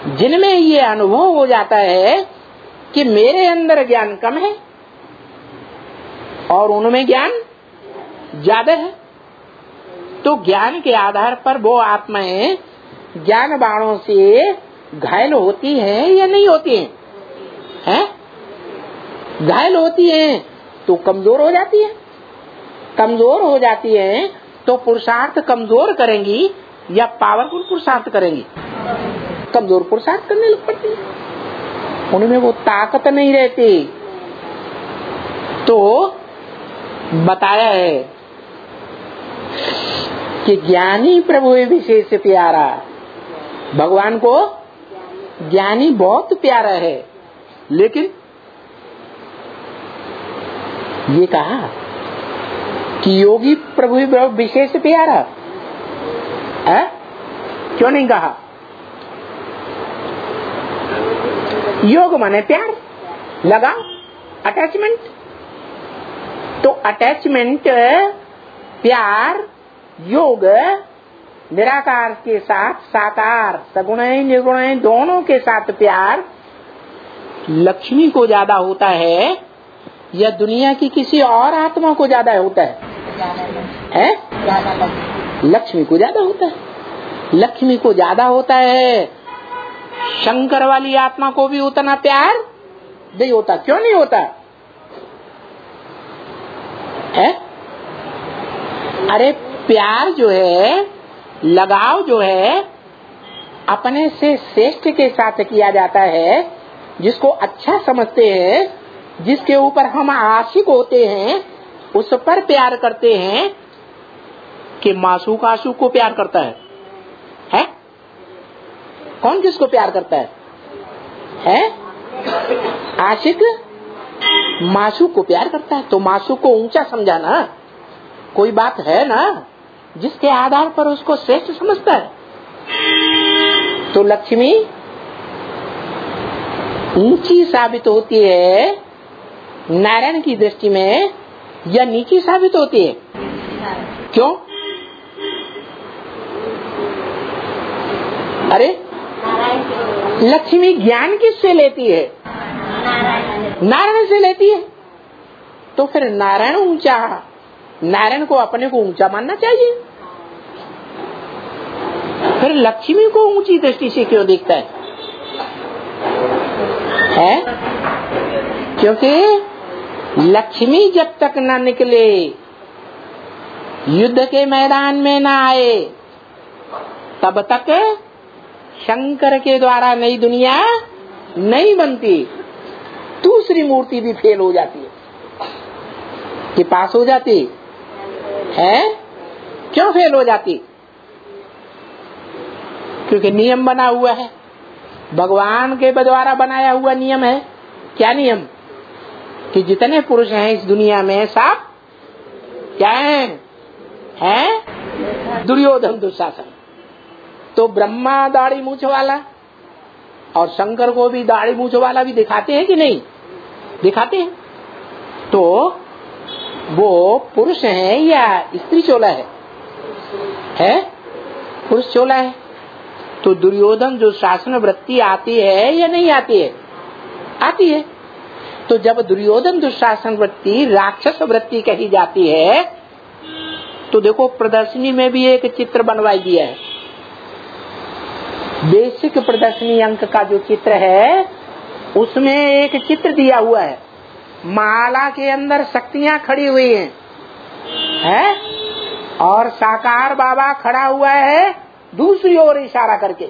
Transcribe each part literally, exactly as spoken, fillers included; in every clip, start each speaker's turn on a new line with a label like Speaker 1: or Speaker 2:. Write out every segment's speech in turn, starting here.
Speaker 1: जिनमें ये अनुभव हो जाता है कि मेरे अंदर ज्ञान कम है और उनमें ज्ञान ज्यादा है, तो ज्ञान के आधार पर वो आत्माएं ज्ञान बाणों से घायल होती हैं या नहीं होती हैं? हैं? घायल होती हैं तो कमजोर हो जाती है। कमजोर हो जाती है तो पुरुषार्थ कमजोर करेंगी या पावरफुल पुरुषार्थ करेंगी? कमजोर पुरुषार्थ करने लग पड़ती है, उनमें वो ताकत नहीं रहती। तो बताया है कि ज्ञानी प्रभु विशेष प्यारा, भगवान को ज्ञानी बहुत प्यारा है। लेकिन ये कहा कि योगी प्रभु विशेष प्यारा है, क्यों नहीं कहा? योग माने प्यार, लगाव, अटैचमेंट। तो अटैचमेंट, प्यार, योग निराकार के साथ साकार, सगुण निर्गुण दोनों के साथ प्यार लक्ष्मी को ज्यादा होता है या दुनिया की किसी और आत्मा को ज्यादा होता है? है? लक्ष्मी को ज्यादा होता है। लक्ष्मी को ज्यादा होता है। शंकर वाली आत्मा को भी उतना प्यार नहीं होता। क्यों नहीं होता है? अरे प्यार जो है, लगाव जो है, अपने से श्रेष्ठ के साथ किया जाता है, जिसको अच्छा समझते हैं, जिसके ऊपर हम आशिक होते हैं, उस पर प्यार करते हैं। कि मासूक आशुक को प्यार करता है? है? कौन किसको प्यार करता है? है? आशिक मासूक को प्यार करता है। तो मासूक को ऊंचा समझा ना, कोई बात है ना जिसके आधार पर उसको श्रेष्ठ समझता है। तो लक्ष्मी ऊंची साबित होती है नारायण की दृष्टि में या नीची साबित होती है? क्यों? अरे लक्ष्मी ज्ञान किससे लेती है? नारायण से लेती है। तो फिर नारायण ऊंचा, नारायण को अपने को ऊंचा मानना चाहिए। फिर लक्ष्मी को ऊंची दृष्टि से क्यों देखता है? है? क्योंकि लक्ष्मी जब तक न निकले, युद्ध के मैदान में न आए, तब तक शंकर के द्वारा नई दुनिया नहीं बनती। दूसरी मूर्ति भी फेल हो जाती है कि पास हो जाती है। क्यों फेल हो जाती? क्योंकि नियम बना हुआ है, भगवान के द्वारा बनाया हुआ नियम है। क्या नियम? कि जितने पुरुष हैं इस दुनिया में सब क्या हैं? हैं? दुर्योधन दुशासन। तो ब्रह्मा दाढ़ी मूछ वाला और शंकर को भी दाढ़ी मूछ वाला भी दिखाते हैं कि नहीं? दिखाते हैं। तो वो पुरुष है या स्त्री चोला है? है? पुरुष चोला है। तो दुर्योधन जो शासन वृत्ति आती है या नहीं आती है? आती है। तो जब दुर्योधन दुशासन वृत्ति राक्षस वृत्ति कही जाती है, तो देखो प्रदर्शनी में भी एक चित्र बनवाई दिया है। बेसिक प्रदर्शनी अंक का जो चित्र है उसमें एक चित्र दिया हुआ है, माला के अंदर शक्तियां खड़ी हुई हैं, है? और साकार बाबा खड़ा हुआ है दूसरी ओर इशारा करके।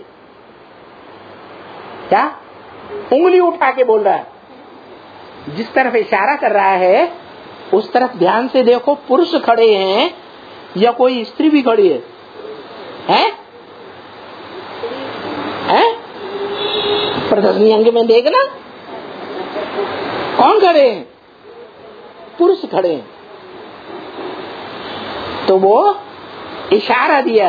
Speaker 1: क्या? उंगली उठा के बोल रहा है। जिस तरफ इशारा कर रहा है उस तरफ ध्यान से देखो, पुरुष खड़े हैं या कोई स्त्री भी खड़ी है? है? है? प्रदर्शनी अंग में देखना, कौन खड़े हैं? पुरुष खड़े हैं। तो वो इशारा दिया,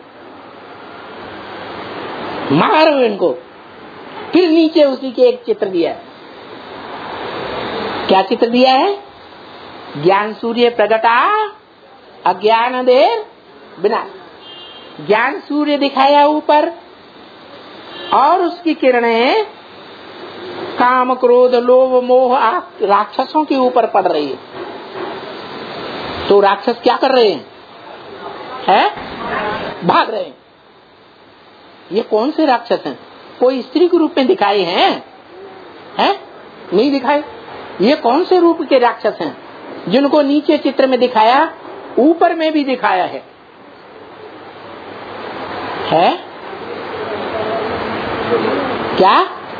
Speaker 1: मारो इनको। फिर नीचे उसी के एक चित्र दिया। क्या चित्र दिया है? ज्ञान सूर्य प्रगटा अज्ञान देर बिना। ज्ञान सूर्य दिखाया ऊपर और उसकी किरणें काम क्रोध लोभ मोह राक्षसों के ऊपर पड़ रही है। तो राक्षस क्या कर रहे हैं? है? भाग रहे हैं। ये कौन से राक्षस हैं? कोई स्त्री के रूप में दिखाए हैं? हैं? नहीं दिखाए। ये कौन से रूप के राक्षस हैं जिनको नीचे चित्र में दिखाया, ऊपर में भी दिखाया है? है क्या?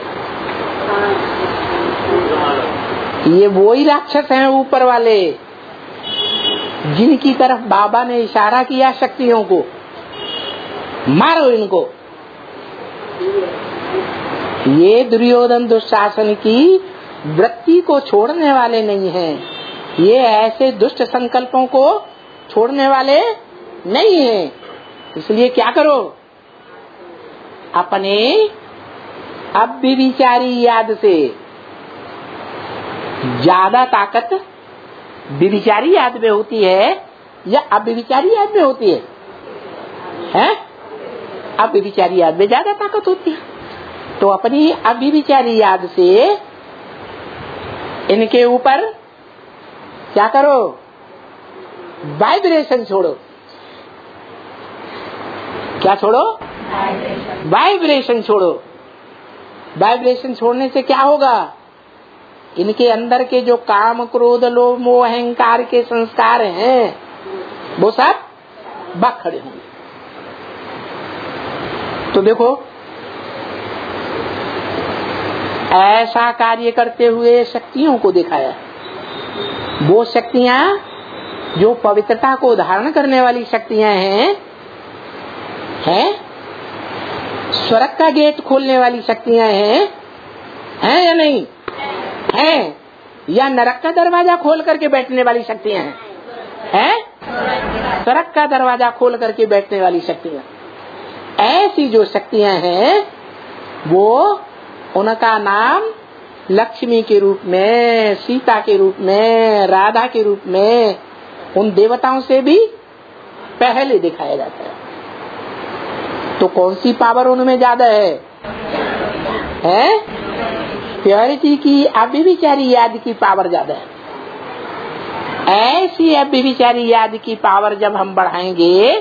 Speaker 1: ये वो ही राक्षस हैं ऊपर वाले जिनकी तरफ बाबा ने इशारा किया शक्तियों को, मारो इनको। ये दुर्योधन दुशासन की वृत्ति को छोड़ने वाले नहीं हैं। ये ऐसे दुष्ट संकल्पों को छोड़ने वाले नहीं हैं। इसलिए क्या करो, अपने अव्यभिचारी याद से ज्यादा ताकत व्यभिचारी याद में होती है या अव्यभिचारी याद में होती है? हैं? अव्यभिचारी याद में ज्यादा ताकत होती है। तो अपनी अव्यभिचारी याद से इनके ऊपर क्या करो, वाइब्रेशन छोड़ो। क्या छोड़ो? वाइब्रेशन छोड़ो। वाइब्रेशन छोड़ने से क्या होगा? इनके अंदर के जो काम क्रोध लोभ मोह अहंकार के संस्कार हैं वो सब भाग खड़े होंगे। तो देखो, ऐसा कार्य करते हुए शक्तियों को दिखाया। वो शक्तियां जो पवित्रता को धारण करने वाली शक्तियां हैं, हैं? स्वर्ग का गेट खोलने वाली शक्तियां हैं, हैं या नहीं? हैं? या नरक का दरवाजा खोल करके बैठने वाली शक्तियां हैं? हैं? स्वर्ग का दरवाजा खोल करके बैठने वाली शक्तियां। ऐसी जो शक्तियां हैं वो, उनका नाम लक्ष्मी के रूप में, सीता के रूप में, राधा के रूप में उन देवताओं से भी पहले दिखाया जाता है। तो कौन सी पावर उनमें ज्यादा है? हैं? प्योरिटी की, अव्यभिचारी याद की पावर ज्यादा है। ऐसी अव्यभिचारी याद की पावर जब हम बढ़ाएंगे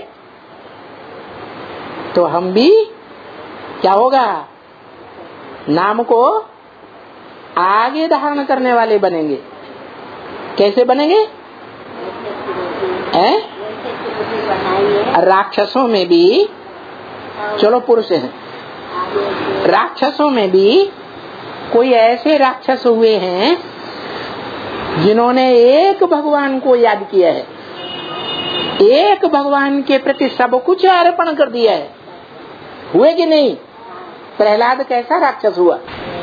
Speaker 1: तो हम भी क्या होगा, नाम को आगे धारण करने वाले बनेंगे। कैसे बनेंगे? हैं? राक्षसों में भी, चलो पुरुष हैं, राक्षसों में भी कोई ऐसे राक्षस हुए हैं जिन्होंने एक भगवान को याद किया है, एक भगवान के प्रति सब कुछ अर्पण कर दिया है। हुए कि नहीं? प्रहलाद कैसा राक्षस हुआ?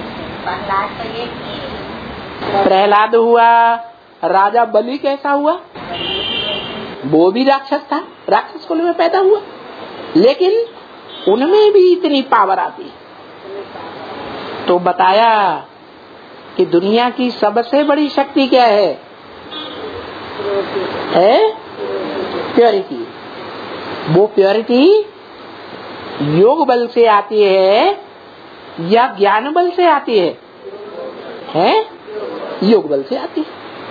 Speaker 1: प्रहलाद हुआ। राजा बलि कैसा हुआ? वो भी राक्षस था, राक्षस कुल में पैदा हुआ, लेकिन उनमें भी इतनी पावर आती है। तो बताया कि दुनिया की सबसे बड़ी शक्ति क्या है? है प्योरिटी। वो प्योरिटी योग बल से आती है या ज्ञान बल से आती है? है योग बल से आती है।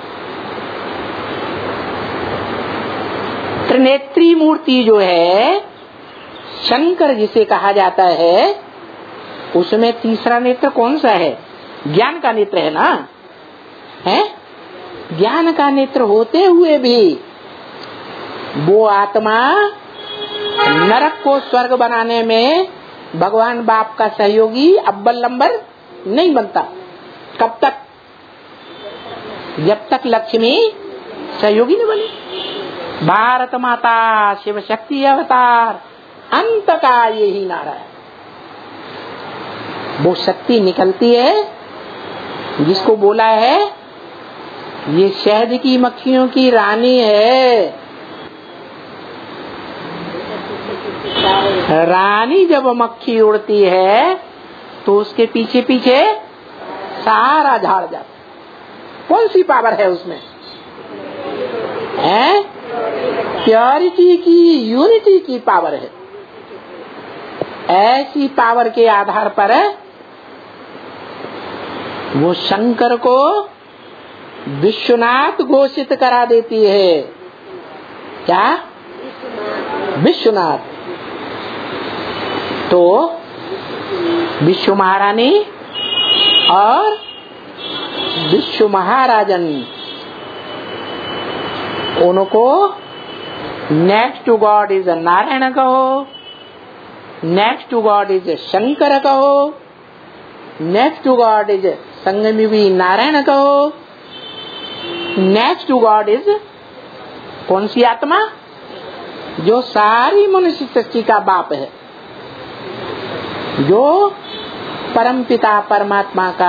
Speaker 1: त्रिनेत्री मूर्ति जो है, शंकर जिसे कहा जाता है, उसमें तीसरा नेत्र कौन सा है? ज्ञान का नेत्र है ना? है? ज्ञान का नेत्र होते हुए भी वो आत्मा नरक को स्वर्ग बनाने में भगवान बाप का सहयोगी अव्वल नंबर नहीं बनता। कब तक? जब तक लक्ष्मी सहयोगी नहीं बनी। भारत माता शिव शक्ति अवतार अंत का यही नारा है। वो शक्ति निकलती है जिसको बोला है ये शहद की मक्खियों की रानी है। रानी जब मक्खी उड़ती है तो उसके पीछे पीछे सारा झाड़ जाता है। कौन सी पावर है उसमें? है प्योरिटी की, यूनिटी की पावर है। ऐसी पावर के आधार पर वो शंकर को विश्वनाथ घोषित करा देती है। क्या? विश्वनाथ। तो विश्व महारानी और विश्व महाराजन, उनको next to God is Narayan कहो, next to God is Shankar कहो, नेक्स्ट टू गॉड इज संगमी नारायण कहो, नेक्स्ट टू गॉड इज कौन सी आत्मा? जो सारी मनुष्य सृष्टि का बाप है, जो परम पिता परमात्मा का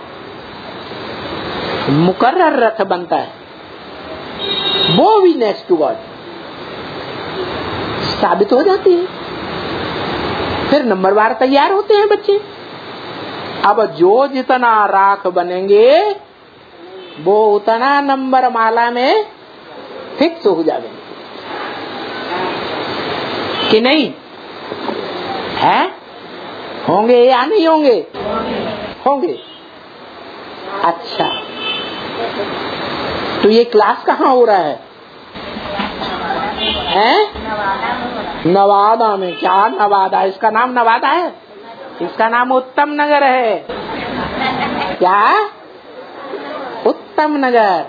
Speaker 1: मुकर्रर रथ बनता है, वो भी नेक्स्ट टू गॉड साबित हो जाती है। फिर नंबरवार तैयार होते हैं बच्चे। अब जो जितना राख बनेंगे वो उतना नंबर माला में फिक्स हो जाएंगे कि नहीं है? होंगे या नहीं होंगे? होंगे। अच्छा, तो ये क्लास कहाँ हो रहा है? हैं? नवादा में। क्या नवादा? इसका नाम नवादा है? इसका नाम उत्तम नगर है। क्या? उत्तम नगर।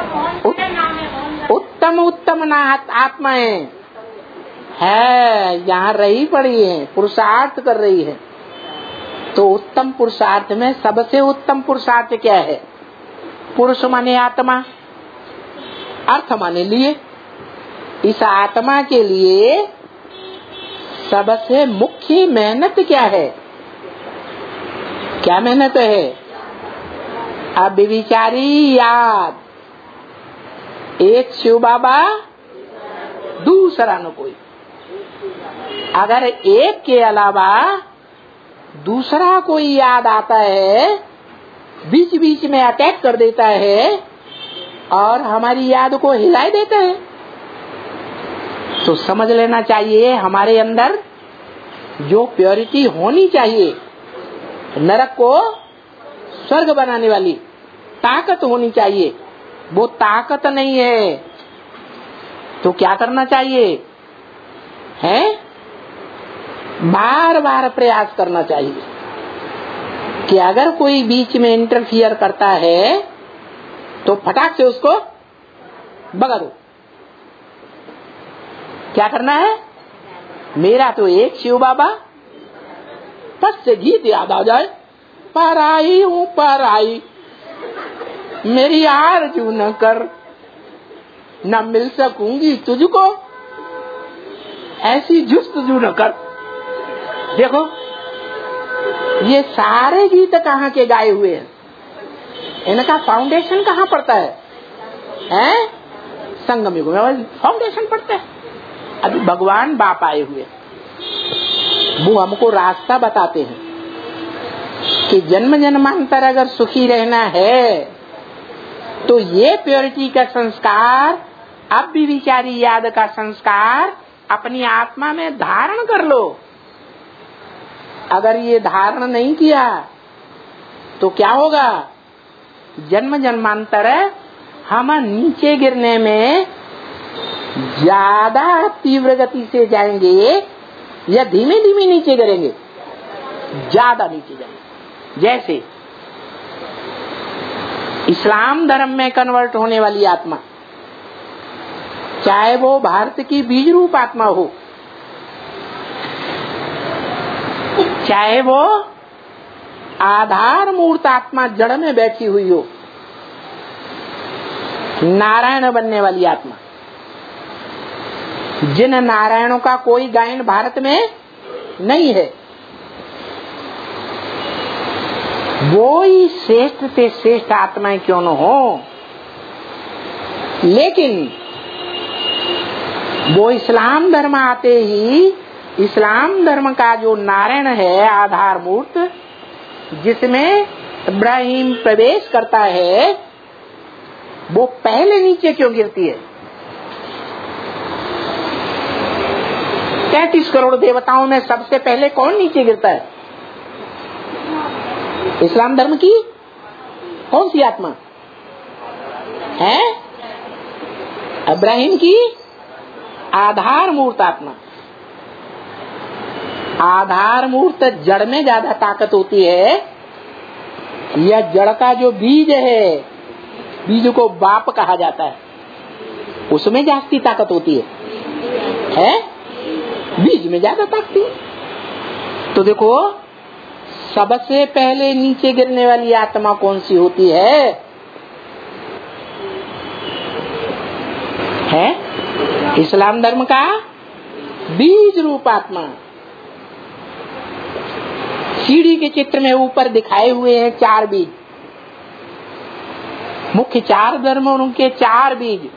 Speaker 1: उत्तम उत्तम नाथ आत्माएं है, यहाँ रही पड़ी है, पुरुषार्थ कर रही है। तो उत्तम पुरुषार्थ में सबसे उत्तम पुरुषार्थ क्या है? पुरुष माने आत्मा, अर्थ माने लिए। इस आत्मा के लिए सबसे मुख्य मेहनत क्या है? क्या मेहनत है? अब विचारी याद, एक शिव बाबा दूसरा न कोई। अगर एक के अलावा दूसरा कोई याद आता है, बीच बीच में अटैक कर देता है और हमारी याद को हिला देता है, तो समझ लेना चाहिए हमारे अंदर जो प्योरिटी होनी चाहिए, नरक को स्वर्ग बनाने वाली ताकत होनी चाहिए, वो ताकत नहीं है। तो क्या करना चाहिए? है बार बार प्रयास करना चाहिए कि अगर कोई बीच में इंटरफियर करता है तो फटाक से उसको भगा दो। क्या करना है? मेरा तो एक शिव बाबा, फट से गीत याद आ जाए, पर आई हूँ पर आई, मेरी आरज़ू न कर, न मिल सकूंगी तुझको, ऐसी जुस्तजू न कर। देखो ये सारे गीत कहाँ के गाए हुए हैं, इनका फाउंडेशन कहाँ पड़ता है? हैं? संगम युग में फाउंडेशन पड़ता है। अभी भगवान बाप आए हुए, वो हमको रास्ता बताते हैं कि जन्म जन्मांतर अगर सुखी रहना है तो ये प्योरिटी का संस्कार, अब भी विचारी याद का संस्कार अपनी आत्मा में धारण कर लो। अगर ये धारण नहीं किया तो क्या होगा? जन्म जन्मांतर हम नीचे गिरने में ज्यादा तीव्र गति से जाएंगे या धीमे धीमे नीचे गिरेंगे? ज्यादा नीचे जाएंगे। जैसे इस्लाम धर्म में कन्वर्ट होने वाली आत्मा, चाहे वो भारत की बीज रूप आत्मा हो, चाहे वो आधार मूर्त आत्मा जड़ में बैठी हुई हो, नारायण बनने वाली आत्मा, जिन नारायणों का कोई गायन भारत में नहीं है, वो ही श्रेष्ठ से श्रेष्ठ आत्माएं क्यों न हो, लेकिन वो इस्लाम धर्म आते ही इस्लाम धर्म का जो नारायण है आधार मूर्त, जिसमें इब्राहिम प्रवेश करता है, वो पहले नीचे क्यों गिरती है? तैतीस करोड़ देवताओं में सबसे पहले कौन नीचे गिरता है? इस्लाम धर्म की कौन सी आत्मा है? इब्राहिम की आधार मूर्त आत्मा। आधार मूर्त जड़ में ज्यादा ताकत होती है या जड़ का जो बीज है, बीज को बाप कहा जाता है, उसमें जास्ती ताकत होती है, है? बीज में ज्यादा ताकत है। तो देखो सबसे पहले नीचे गिरने वाली आत्मा कौन सी होती है? है इस्लाम धर्म का बीज रूप आत्मा। सीढ़ी के चित्र में ऊपर दिखाए हुए हैं चार बीज, मुख्य चार धर्म और उनके चार बीज।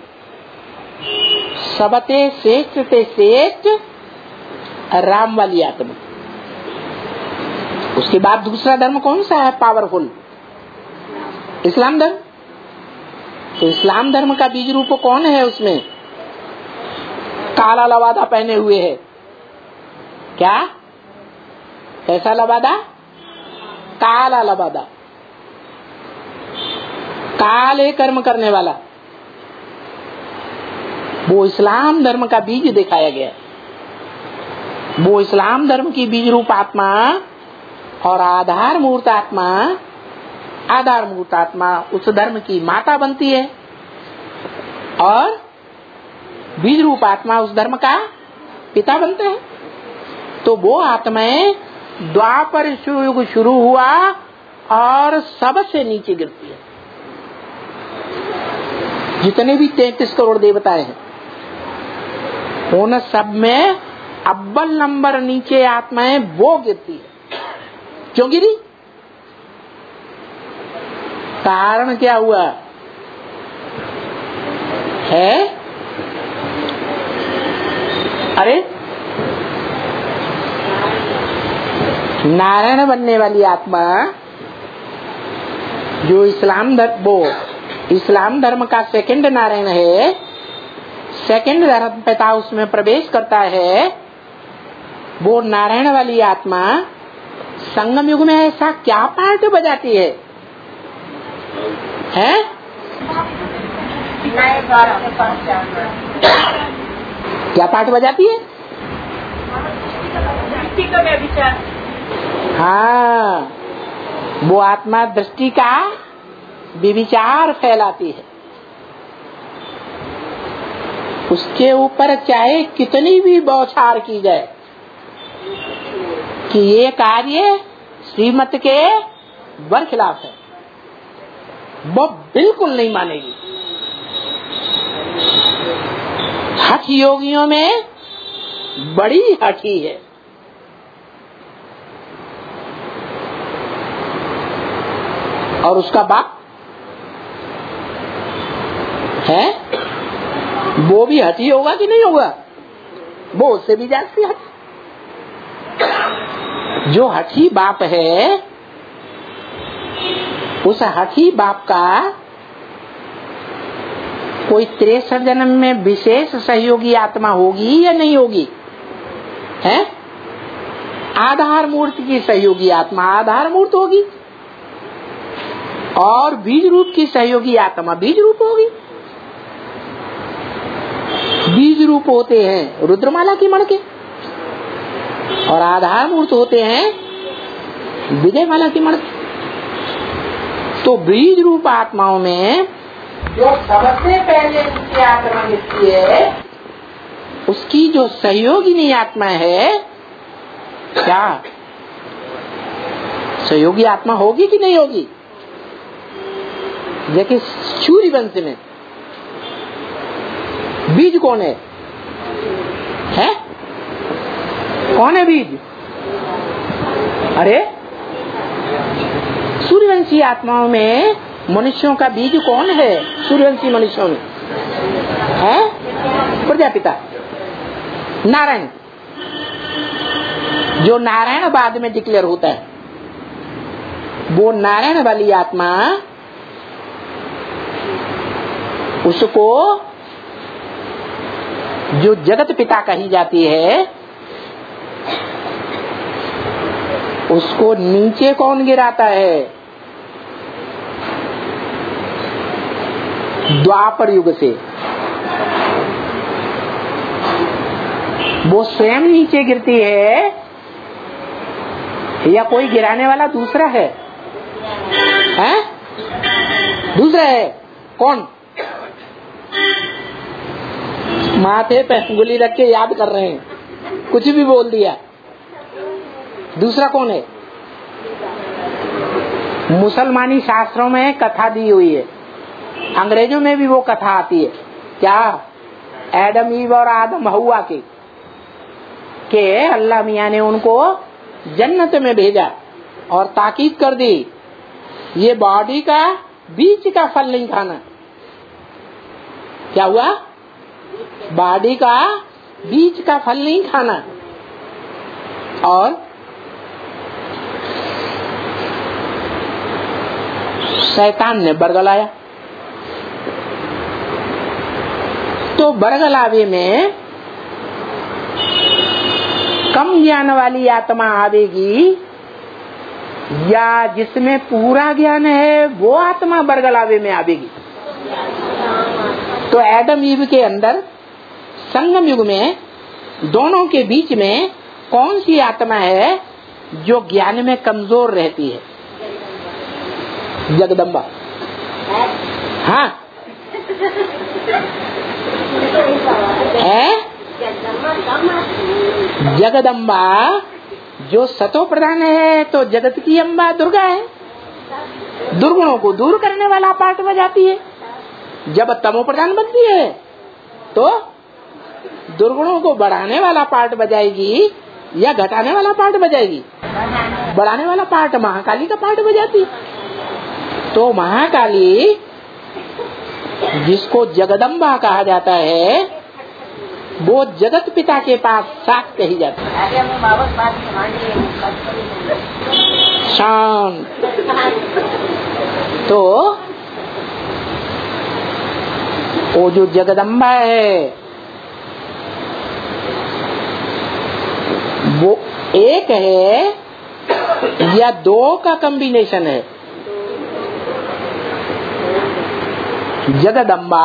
Speaker 1: सबते श्रेष्ठ ते श्रेष्ठ राम वाली आत्मा। उसके बाद दूसरा धर्म कौन सा है पावरफुल? इस्लाम धर्म। तो इस्लाम धर्म का बीज रूप कौन है? उसमें काला लवादा पहने हुए है। क्या? कैसा लबादा? काला लबादा, काले कर्म करने वाला, वो इस्लाम धर्म का बीज दिखाया गया। वो इस्लाम धर्म की बीज रूप आत्मा और आधार मूर्त आत्मा, आधार मूर्त आत्मा उस धर्म की माता बनती है और बीज रूप आत्मा उस धर्म का पिता बनता है। तो वो आत्माएं द्वापर युग शुरू हुआ और सबसे नीचे गिरती है। जितने भी तैतीस करोड़ देवताएं हैं उन सब में अव्वल नंबर नीचे आत्माएं वो गिरती है। क्यों गिरी? कारण क्या हुआ है? अरे नारायण बनने वाली आत्मा जो इस्लाम धर्म, वो इस्लाम धर्म का सेकंड नारायण है, सेकंड धर्म पिता उसमें प्रवेश करता है। वो नारायण वाली आत्मा संगम युग में ऐसा क्या पार्ट बजाती है? हैं? क्या पार्ट बजाती है? हाँ, वो आत्मा दृष्टि का विविचार फैलाती है। उसके ऊपर चाहे कितनी भी बौछार की जाए कि ये कार्य श्रीमत के बरखिलाफ है, वो बिल्कुल नहीं मानेगी। हठ योगियों में बड़ी हठी है। और उसका बाप है, वो भी हठी होगा कि नहीं होगा? वो उससे भी जाती हठी। जो हठी बाप है, उस हठी बाप का कोई तिरसठ जन्म में विशेष सहयोगी आत्मा होगी या नहीं होगी? है? आधार मूर्त की सहयोगी आत्मा आधार मूर्त होगी और बीज रूप की सहयोगी आत्मा बीज रूप होगी। बीज रूप होते हैं रुद्रमाला की मणके और आधार मूर्त होते हैं विजयमाला की मणके। तो बीज रूप आत्माओं में जो सबसे पहले उनकी आत्मा मिलती है, उसकी जो सहयोगिनी आत्मा है, क्या सहयोगी आत्मा होगी कि नहीं होगी? जैसे सूर्य वंश में बीज कौन है? है? कौन है बीज? अरे सूर्यवंशी आत्माओं में मनुष्यों का बीज कौन है? सूर्यवंशी मनुष्यों में है प्रजापिता नारायण, जो नारायण बाद में डिक्लेयर होता है। वो नारायण वाली आत्मा उसको जो जगत पिता कही जाती है, उसको नीचे कौन गिराता है? द्वापर युग से वो स्वयं नीचे गिरती है या कोई गिराने वाला दूसरा है? हैं? दूसरा है। कौन? माथे पे उंगली रख के याद कर रहे हैं, कुछ भी बोल दिया। दूसरा कौन है? मुसलमानी शास्त्रों में कथा दी हुई है, अंग्रेजों में भी वो कथा आती है। क्या? एडम ईव और आदम हवा के के अल्लाह मियाँ ने उनको जन्नत में भेजा और ताकीद कर दी, ये बॉडी का बीच का फल नहीं खाना। क्या हुआ? बॉडी का बीच का फल नहीं खाना। और शैतान ने बरगलाया, तो बरगलावे में कम ज्ञान वाली आत्मा आवेगी या जिसमें पूरा ज्ञान है वो आत्मा बरगलावे में आवेगी? तो एडम ईव के अंदर संगम युग में दोनों के बीच में कौन सी आत्मा है जो ज्ञान में कमजोर रहती है? जगदम्बा। हाँ है जगदम्बा जो सतो प्रधान है, तो जगत की अम्बा दुर्गा है। दुर्गुणों को दूर करने वाला पार्ट बजाती है। जब तमो प्रधान बनती है तो दुर्गुणों को बढ़ाने वाला पार्ट बजाएगी या घटाने वाला पार्ट बजाएगी? बढ़ाने वाला पार्ट महाकाली का पार्ट बजाती। तो महाकाली जिसको जगदम्बा कहा जाता है वो जगत पिता के पास साथ कही जाती है। शांत। तो वो जो जगदम्बा है वो एक है या दो का कॉम्बिनेशन है? जगदम्बा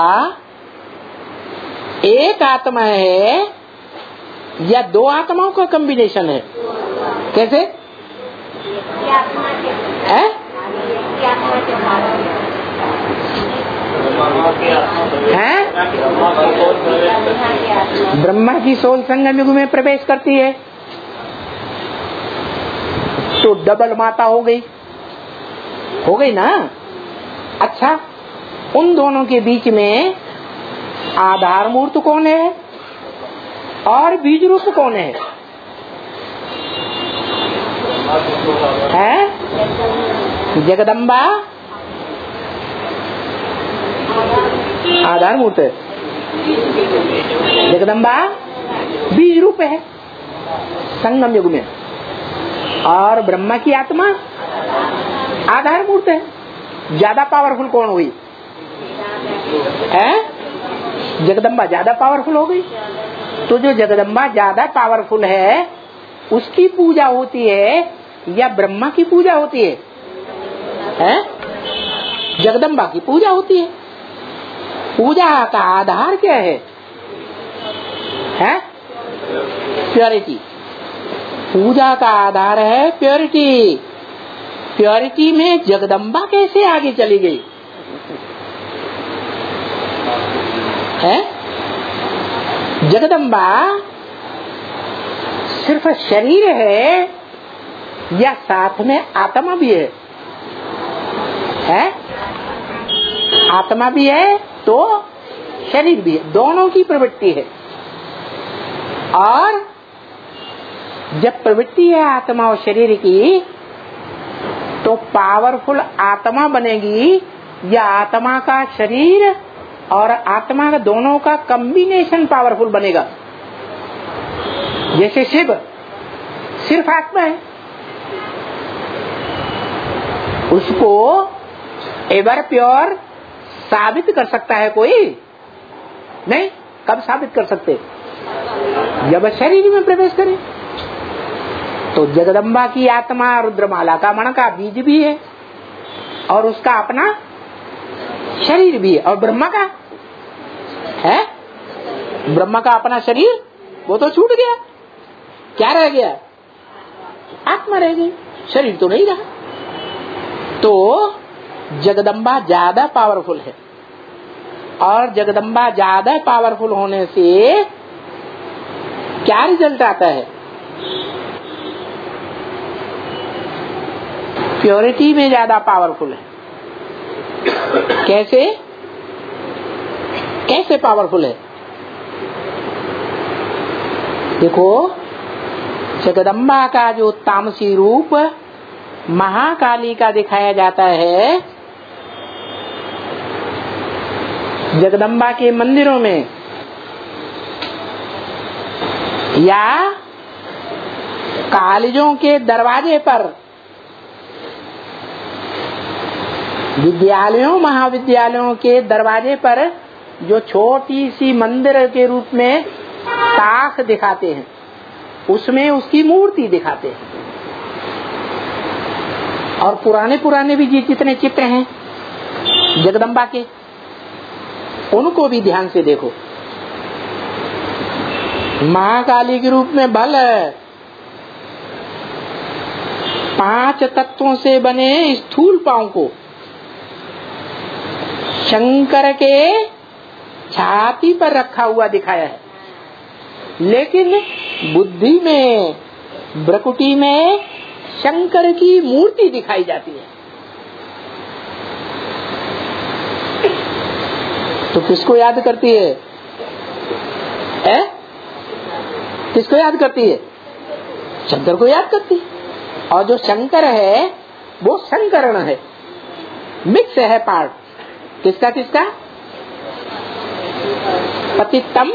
Speaker 1: एक आत्मा है या दो आत्माओं का कॉम्बिनेशन है? कैसे है? है? ब्रह्मा की सोल संगम युग में प्रवेश करती है तो डबल माता हो गई, हो गई ना? अच्छा, उन दोनों के बीच में आधार मूर्त कौन है और बीज रूप कौन है? है जगदम्बा आधार मूर्त है, जगदम्बा बीज रूप है संगम युग में, और ब्रह्मा की आत्मा आधार मूर्त है। ज्यादा पावरफुल कौन हुई? है जगदम्बा ज्यादा पावरफुल हो गई। तो जो जगदम्बा ज्यादा पावरफुल है उसकी पूजा होती है या ब्रह्मा की पूजा होती है? है जगदम्बा की पूजा होती है। पूजा का आधार क्या है? है प्योरिटी। पूजा का आधार है प्योरिटी। प्योरिटी में जगदम्बा कैसे आगे चली गई? है जगदम्बा सिर्फ शरीर है या साथ में आत्मा भी है? है आत्मा भी है तो शरीर भी है, दोनों की प्रवृत्ति है। और जब प्रवृत्ति है आत्मा और शरीर की तो पावरफुल आत्मा बनेगी या आत्मा का शरीर और आत्मा का दोनों का कॉम्बिनेशन पावरफुल बनेगा? जैसे शिव सिर्फ आत्मा है, उसको एवर प्योर साबित कर सकता है कोई? नहीं। कब साबित कर सकते? जब शरीर में प्रवेश करे। तो जगदम्बा की आत्मा रुद्रमाला का मण का बीज भी है और उसका अपना शरीर भी है। और ब्रह्मा का है, ब्रह्मा का अपना शरीर वो तो छूट गया, क्या रह गया? आत्मा रह गई, शरीर तो नहीं रहा। तो जगदम्बा ज्यादा पावरफुल है और जगदम्बा ज्यादा पावरफुल होने से क्या रिजल्ट आता है? प्योरिटी में ज्यादा पावरफुल है। कैसे कैसे पावरफुल है? देखो, जगदम्बा का जो तामसी रूप महाकाली का दिखाया जाता है, जगदम्बा के मंदिरों में या कॉलेजों के दरवाजे पर, विद्यालयों महाविद्यालयों के दरवाजे पर जो छोटी सी मंदिर के रूप में ताक दिखाते हैं, उसमें उसकी मूर्ति दिखाते हैं। और पुराने पुराने भी जितने चित्र हैं जगदम्बा के, उनको भी ध्यान से देखो। महाकाली के रूप में बल पांच तत्वों से बने स्थूल पांव को शंकर के छाती पर रखा हुआ दिखाया है, लेकिन बुद्धि में, भ्रकुटी में शंकर की मूर्ति दिखाई जाती है। तो किसको याद करती है? है? किसको याद करती है? शंकर को याद करती है। और जो शंकर है वो संकरण है, मिक्स है पार्ट। किसका किसका? पतितम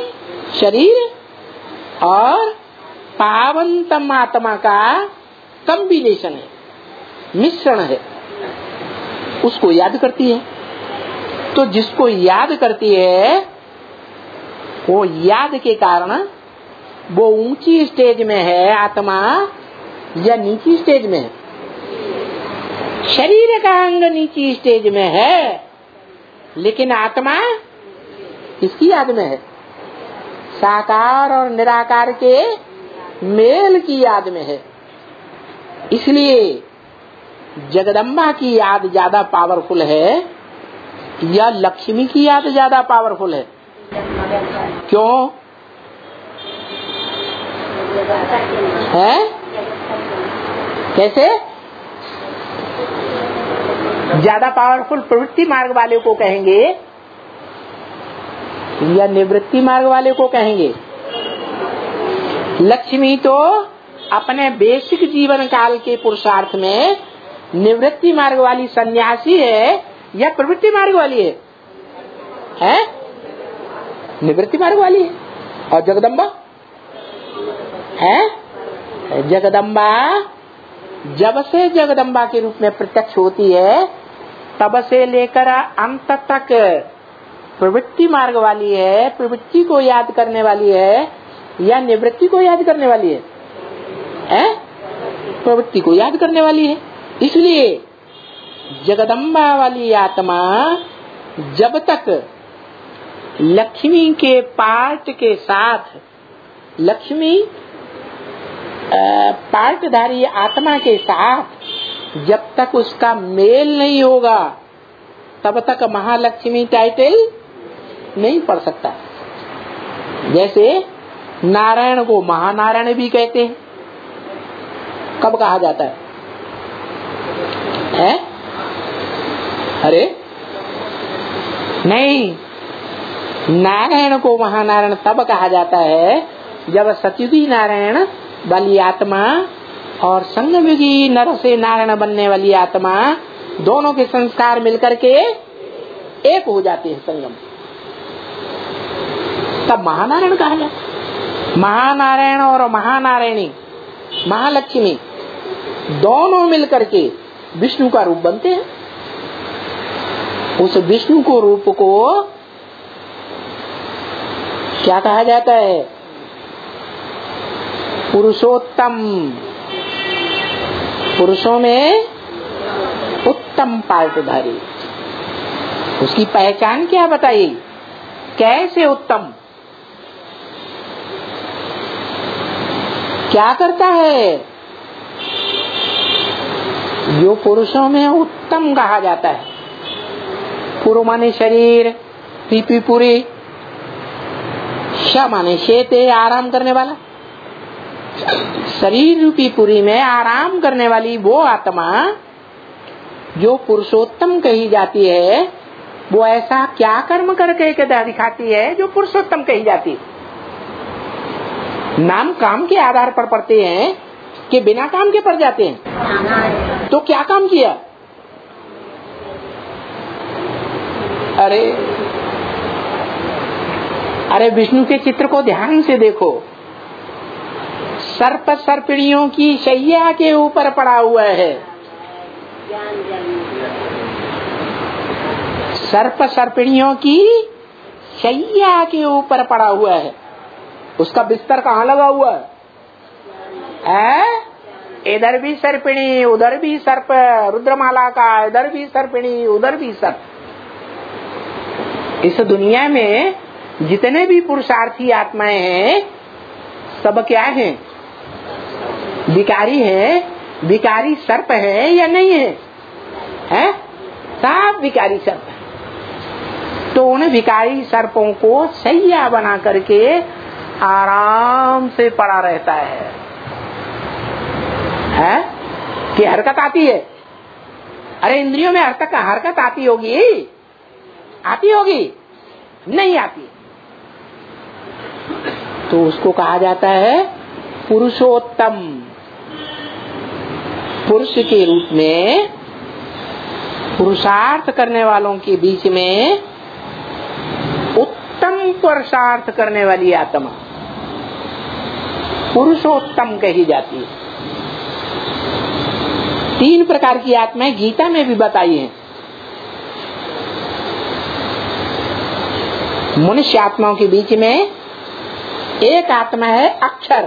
Speaker 1: शरीर और पावनतम आत्मा का कॉम्बिनेशन है, मिश्रण है, उसको याद करती है। तो जिसको याद करती है वो याद के कारण वो ऊंची स्टेज में है आत्मा या नीची स्टेज में है? शरीर का अंग नीची स्टेज में है, लेकिन आत्मा किसकी याद में है? साकार और निराकार के मेल की याद में है। इसलिए जगदम्बा की याद ज्यादा पावरफुल है या लक्ष्मी की याद ज्यादा पावरफुल है? क्यों है? कैसे? ज्यादा पावरफुल प्रवृत्ति मार्ग वाले को कहेंगे या निवृत्ति मार्ग वाले को कहेंगे? लक्ष्मी तो अपने बेसिक जीवन काल के पुरुषार्थ में निवृत्ति मार्ग वाली सन्यासी है या प्रवृत्ति मार्ग वाली है? है? निवृत्ति मार्ग वाली है। और जगदम्बा है? जगदम्बा जब से जगदम्बा के रूप में प्रत्यक्ष होती है तब से लेकर अंत तक प्रवृत्ति मार्ग वाली है, प्रवृत्ति को याद करने वाली है या निवृत्ति को याद करने वाली है? है? प्रवृत्ति को याद करने वाली है। इसलिए जगदम्बा वाली आत्मा जब तक लक्ष्मी के पार्ट के साथ, लक्ष्मी पार्टधारी आत्मा के साथ जब तक उसका मेल नहीं होगा तब तक महालक्ष्मी टाइटल नहीं पढ़ सकता। जैसे नारायण को महानारायण भी कहते हैं, कब कहा जाता है? है? अरे नहीं, नारायण को महानारायण तब कहा जाता है जब सतयुगी नारायण वाली आत्मा और संगमयुगी नर से नारायण बनने वाली आत्मा दोनों के संस्कार मिलकर के एक हो जाते हैं, संगम, तब महानारायण कहा जाता। महानारायण और महानारायणी, महालक्ष्मी दोनों मिलकर के विष्णु का रूप बनते हैं। उस विष्णु को रूप को क्या कहा जाता है? पुरुषोत्तम पुरुषों में उत्तम पार्टधारी। उसकी पहचान क्या बताइए, कैसे उत्तम, क्या करता है? जो पुरुषों में उत्तम कहा जाता है। पुरु माने शरीर, पीपी पूरी, श माने शेते आराम करने वाला। शरीर रूपी पुरी में आराम करने वाली वो आत्मा जो पुरुषोत्तम कही जाती है, वो ऐसा क्या कर्म करके दिखाती है जो पुरुषोत्तम कही जाती है? नाम काम के आधार पर पढ़ते हैं कि बिना काम के पढ़ जाते हैं? तो क्या काम किया? अरे अरे विष्णु के चित्र को ध्यान से देखो। सर्प सर्पिणियों की शैया के ऊपर पड़ा हुआ है। सर्प सर्पिणियों की शैया के ऊपर पड़ा हुआ है। उसका बिस्तर कहाँ लगा हुआ है? इधर भी सर्पिणी, उधर भी सर्प, रुद्रमाला का इधर भी सर्पिणी, उधर भी सर्प। इस दुनिया में जितने भी पुरुषार्थी आत्माएं हैं, सब क्या हैं? विकारी है। विकारी सर्प है या नहीं है? हैं? सब विकारी सर्प है। तो उन विकारी सर्पों को सैया बना करके आराम से पड़ा रहता है, है? कि हरकत आती है? अरे इंद्रियों में हरकत हरकत आती होगी, आती होगी? नहीं आती। तो उसको कहा जाता है पुरुषोत्तम। पुरुष के रूप में पुरुषार्थ करने वालों के बीच में उत्तम पुरुषार्थ करने वाली आत्मा पुरुषोत्तम कही जाती है। तीन प्रकार की आत्माएं गीता में भी बताई हैं। मनुष्य आत्माओं के बीच में एक आत्मा है अक्षर।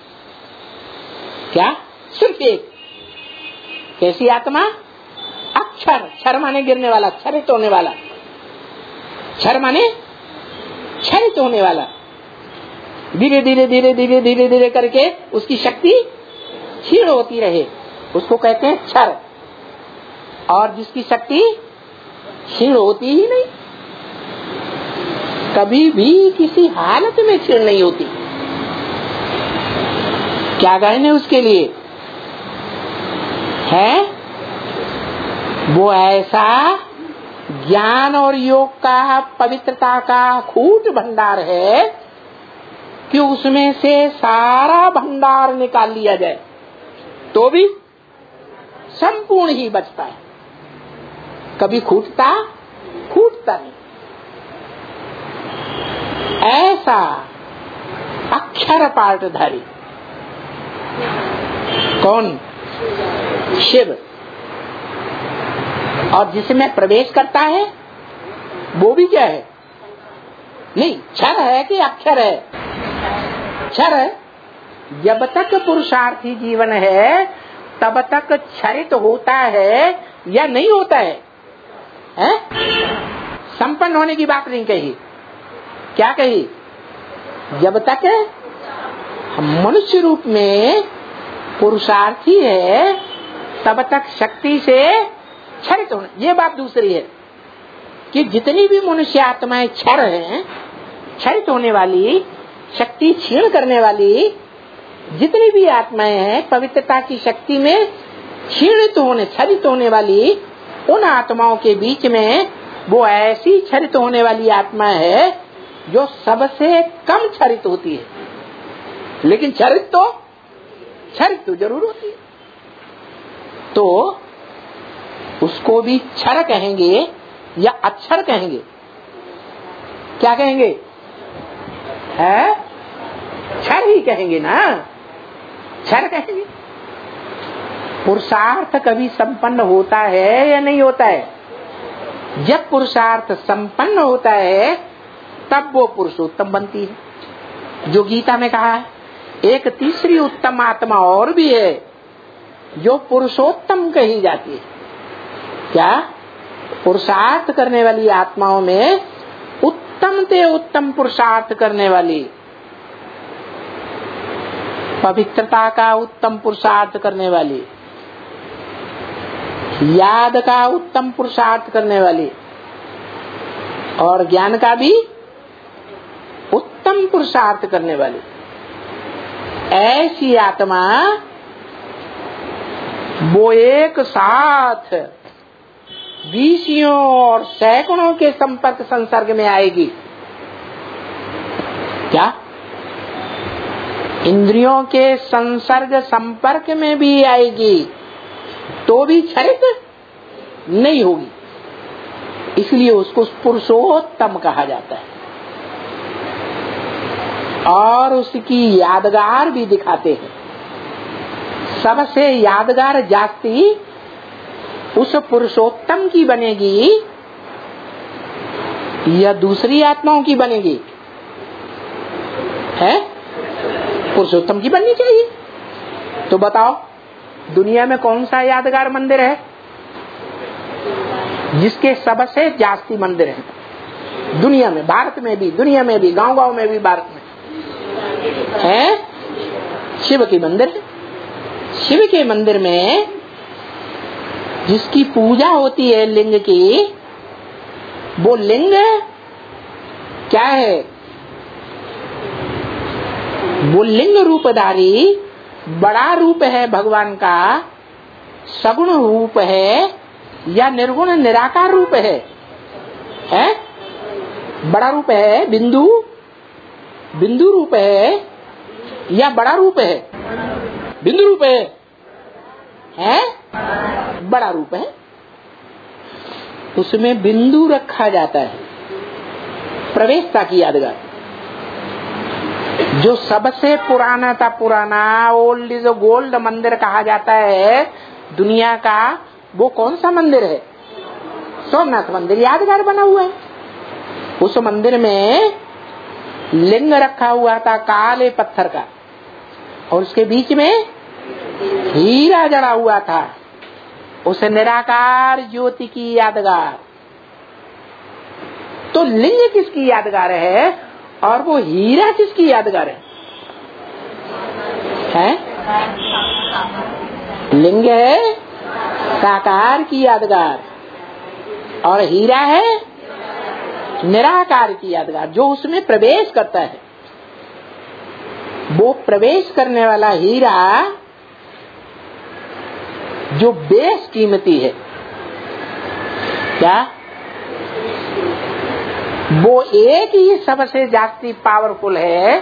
Speaker 1: क्या? सिर्फ एक। कैसी आत्मा? अक्षर। क्षर माने गिरने वाला, क्षरित होने वाला। क्षर माने क्षरित होने वाला। धीरे धीरे धीरे धीरे धीरे धीरे करके उसकी शक्ति क्षीण होती रहे, उसको कहते हैं क्षर। और जिसकी शक्ति क्षीण होती ही नहीं, कभी भी किसी हालत में क्षीण नहीं होती, क्या कहने उसके लिए है? वो ऐसा ज्ञान और योग का, पवित्रता का खूट भंडार है कि उसमें से सारा भंडार निकाल लिया जाए तो भी संपूर्ण ही बचता है, कभी खूटता खूटता नहीं। ऐसा अक्षर पाठधारी कौन? शिव। और जिसमें प्रवेश करता है वो भी क्या है? नहीं, क्षर है कि अक्षर है? क्षर है। जब तक पुरुषार्थी जीवन है तब तक क्षरित होता है या नहीं होता है? हैं? संपन्न होने की बात नहीं कही। क्या कही? जब तक मनुष्य रूप में पुरुषार्थी है तब तक शक्ति से क्षरित होना। ये बात दूसरी है कि जितनी भी मनुष्य आत्माएं क्षर हैं, क्षरित होने वाली, शक्ति क्षीण करने वाली जितनी भी आत्माएं हैं, पवित्रता की शक्ति में क्षीणित होने, क्षरित होने वाली, उन आत्माओं के बीच में वो ऐसी क्षरित होने वाली आत्मा है जो सबसे कम क्षरित होती है। लेकिन क्षरित तो क्षरित तो जरूर होती है। तो उसको भी क्षर कहेंगे या अक्षर कहेंगे? क्या कहेंगे? है? क्षर ही कहेंगे ना, क्षर कहेंगे। पुरुषार्थ कभी संपन्न होता है या नहीं होता है? जब पुरुषार्थ संपन्न होता है तब वो पुरुषोत्तम बनती है। जो गीता में कहा है, एक तीसरी उत्तम आत्मा और भी है जो पुरुषोत्तम कही जाती है। क्या? पुरुषार्थ करने वाली आत्माओं में उत्तम से उत्तम पुरुषार्थ करने वाली, पवित्रता का उत्तम पुरुषार्थ करने वाली, याद का उत्तम पुरुषार्थ करने वाली और ज्ञान का भी उत्तम पुरुषार्थ करने वाली, ऐसी आत्मा वो एक साथ बीसियों और सैकड़ों के संपर्क संसर्ग में आएगी। क्या? इंद्रियों के संसर्ग संपर्क में भी आएगी तो भी क्षणिक नहीं होगी, इसलिए उसको पुरुषोत्तम कहा जाता है। और उसकी यादगार भी दिखाते हैं। सबसे यादगार जाति उस पुरुषोत्तम की बनेगी या दूसरी आत्माओं की बनेगी? है पुरुषोत्तम की बननी चाहिए। तो बताओ दुनिया में कौन सा यादगार मंदिर है जिसके सबसे जास्ती मंदिर है दुनिया में? भारत में भी, दुनिया में भी, गांव गांव में भी, भारत में है शिव की मंदिर है। शिव के मंदिर में जिसकी पूजा होती है लिंग की, वो लिंग क्या है? वो लिंग रूपधारी बड़ा रूप है भगवान का, सगुण रूप है या निर्गुण निराकार रूप है? है बड़ा रूप है, बिंदु बिंदु रूप है या बड़ा रूप है? बिंदु रूप है, है बड़ा रूप है। उसमें बिंदु रखा जाता है, प्रवेशता की यादगार। जो सबसे पुराना था पुराना ओल्ड इज गोल्ड मंदिर कहा जाता है दुनिया का, वो कौन सा मंदिर है? सोमनाथ मंदिर यादगार बना हुआ है। उस मंदिर में लिंग रखा हुआ था काले पत्थर का और उसके बीच में हीरा जड़ा हुआ था, उस निराकार ज्योति की यादगार। तो लिंग किसकी यादगार है और वो हीरा किसकी यादगार है? है लिंग है साकार की यादगार और हीरा है निराकार की यादगार। जो उसमें प्रवेश करता है, वो प्रवेश करने वाला हीरा जो बेस कीमती है, क्या वो एक ही सबसे जास्ती पावरफुल है,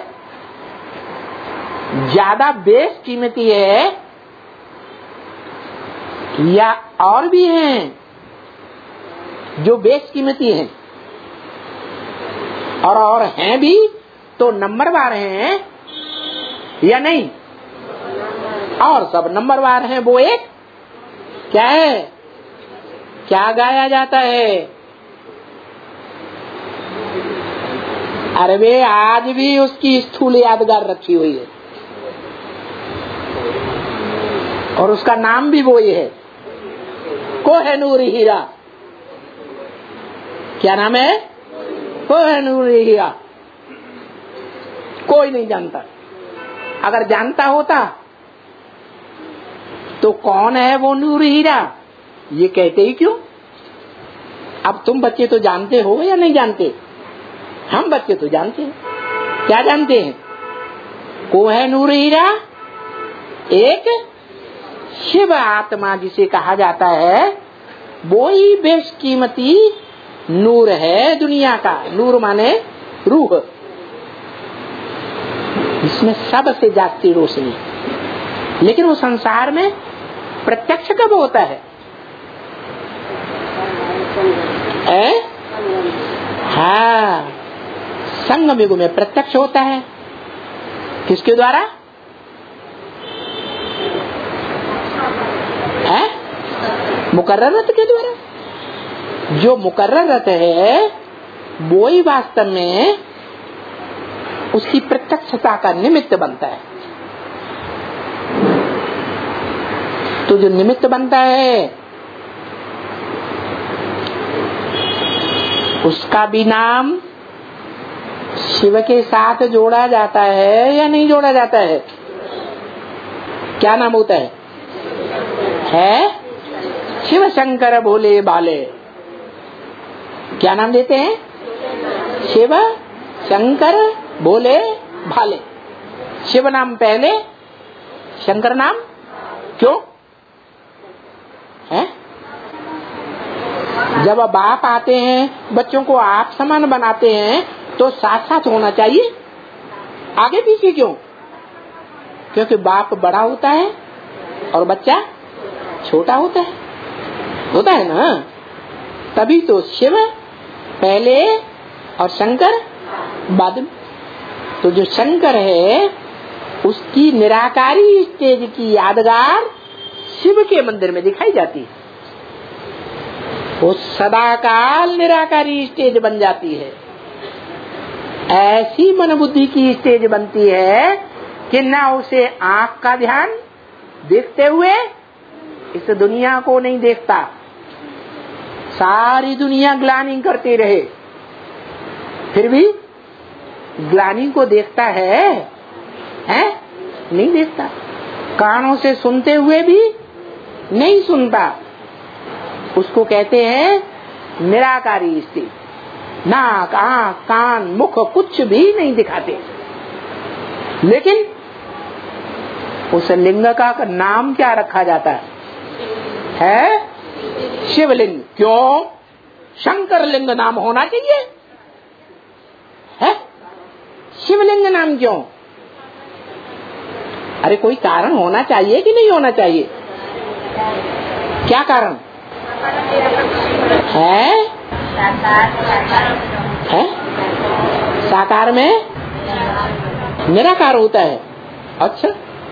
Speaker 1: ज्यादा बेस कीमती है, या और भी हैं जो बेस कीमती हैं और और हैं भी तो नंबरवार हैं या नहीं? और सब नंबरवार हैं। वो एक क्या है? क्या गाया जाता है? अरे वे आज भी उसकी स्थूल यादगार रखी हुई है और उसका नाम भी वो ही है, कोहिनूर हीरा। क्या नाम है? कोहिनूर हीरा। कोई नहीं जानता। अगर जानता होता तो कौन है वो नूर हीरा, ये कहते ही क्यों? अब तुम बच्चे तो जानते हो या नहीं जानते? हम बच्चे तो जानते हैं। क्या जानते हैं? कोहिनूर हीरा एक शिव आत्मा जिसे कहा जाता है, वो ही बेशकीमती नूर है दुनिया का। नूर माने रूह, इसमें सबसे जाती रोशनी। लेकिन वो संसार में प्रत्यक्ष कब होता है? ए? हाँ, संगम युग में प्रत्यक्ष होता है। किसके द्वारा? है? मुकर्रर रत के द्वारा। जो मुकर्रर रत है वो ही वास्तव में उसकी प्रत्यक्षता का निमित्त बनता है। तो जो निमित्त बनता है उसका भी नाम शिव के साथ जोड़ा जाता है या नहीं जोड़ा जाता है? क्या नाम होता है? है शिव शंकर भोले भाले। क्या नाम देते हैं? शिव शंकर भोले भाले। शिव नाम पहले, शंकर नाम क्यों है? जब बाप आते हैं बच्चों को आप समान बनाते हैं तो साथ साथ होना चाहिए, आगे पीछे क्यों? क्योंकि बाप बड़ा होता है और बच्चा छोटा होता है, होता है ना। तभी तो शिव पहले और शंकर बाद में। तो जो शंकर है उसकी निराकारी स्टेज की यादगार शिव के मंदिर में दिखाई जाती है। वो सदाकाल निराकारी स्टेज बन जाती है। ऐसी मन बुद्धि की स्टेज बनती है कि ना उसे आंख का ध्यान देखते हुए इस दुनिया को नहीं देखता, सारी दुनिया ग्लानि करती रहे फिर भी ग्लानि को देखता है, है? नहीं देखता। कानों से सुनते हुए भी नहीं सुनता। उसको कहते हैं निराकारी स्थिति। नाक, आंख, कान, मुख कुछ भी नहीं दिखाते, लेकिन उस लिंग का नाम क्या रखा जाता है? है शिवलिंग। क्यों? शंकर लिंग नाम होना चाहिए, है? शिवलिंग नाम क्यों? अरे कोई कारण होना चाहिए कि नहीं होना चाहिए? क्या कारण है? है साकार में निराकार होता है। अच्छा,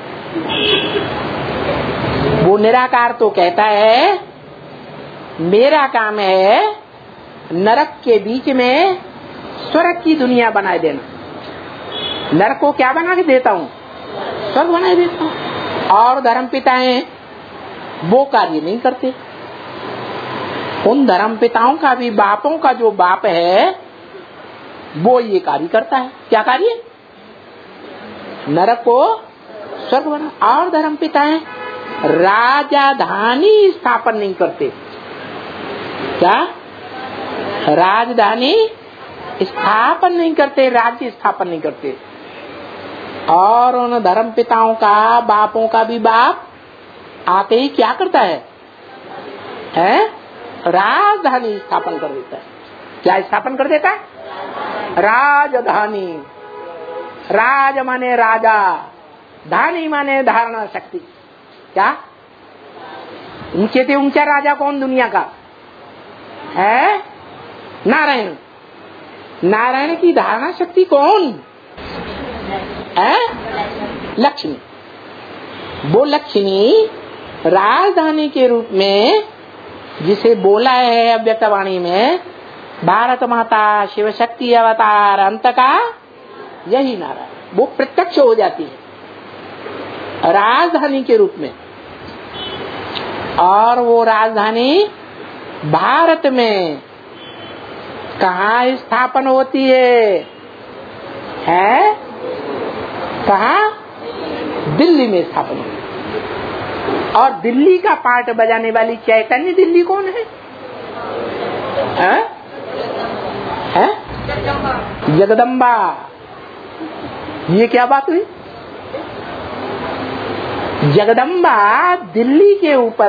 Speaker 1: वो निराकार तो कहता है मेरा काम है नरक के बीच में स्वर्ग की दुनिया बनाए देना। नरक को क्या बना के देता हूँ? स्वर्ग बना देता हूँ। और धर्म पिताएं वो कार्य नहीं करते। उन धर्म पिताओं का भी बापों का जो बाप है वो ये कार्य करता है। क्या कार्य? नरक को स्वर्ग बना। और धर्म पिताएं राजधानी स्थापन नहीं करते। क्या? राजधानी स्थापन नहीं करते, राज्य स्थापन नहीं करते। और उन धर्म पिताओं का बापों का भी बाप आते ही क्या करता है? है राजधानी स्थापन कर देता है। क्या स्थापन कर देता है? राजधानी। राज माने राजा, धानी माने धारणा शक्ति। क्या? ऊंचे से ऊंचा राजा कौन दुनिया का है? नारायण। नारायण की धारणा शक्ति कौन है? लक्ष्मी। वो लक्ष्मी राजधानी के रूप में जिसे बोला है अव्यक्तवाणी में, भारत माता शिव शक्ति अवतार अंत का यही नारायण, वो प्रत्यक्ष हो जाती है राजधानी के रूप में। और वो राजधानी भारत में कहाँ स्थापन होती है? है कहाँ? दिल्ली में स्थापन होती है। और दिल्ली का पार्ट बजाने वाली चैतन्य दिल्ली कौन है? है? है? जगदम्बा। ये क्या बात हुई? जगदम्बा दिल्ली के ऊपर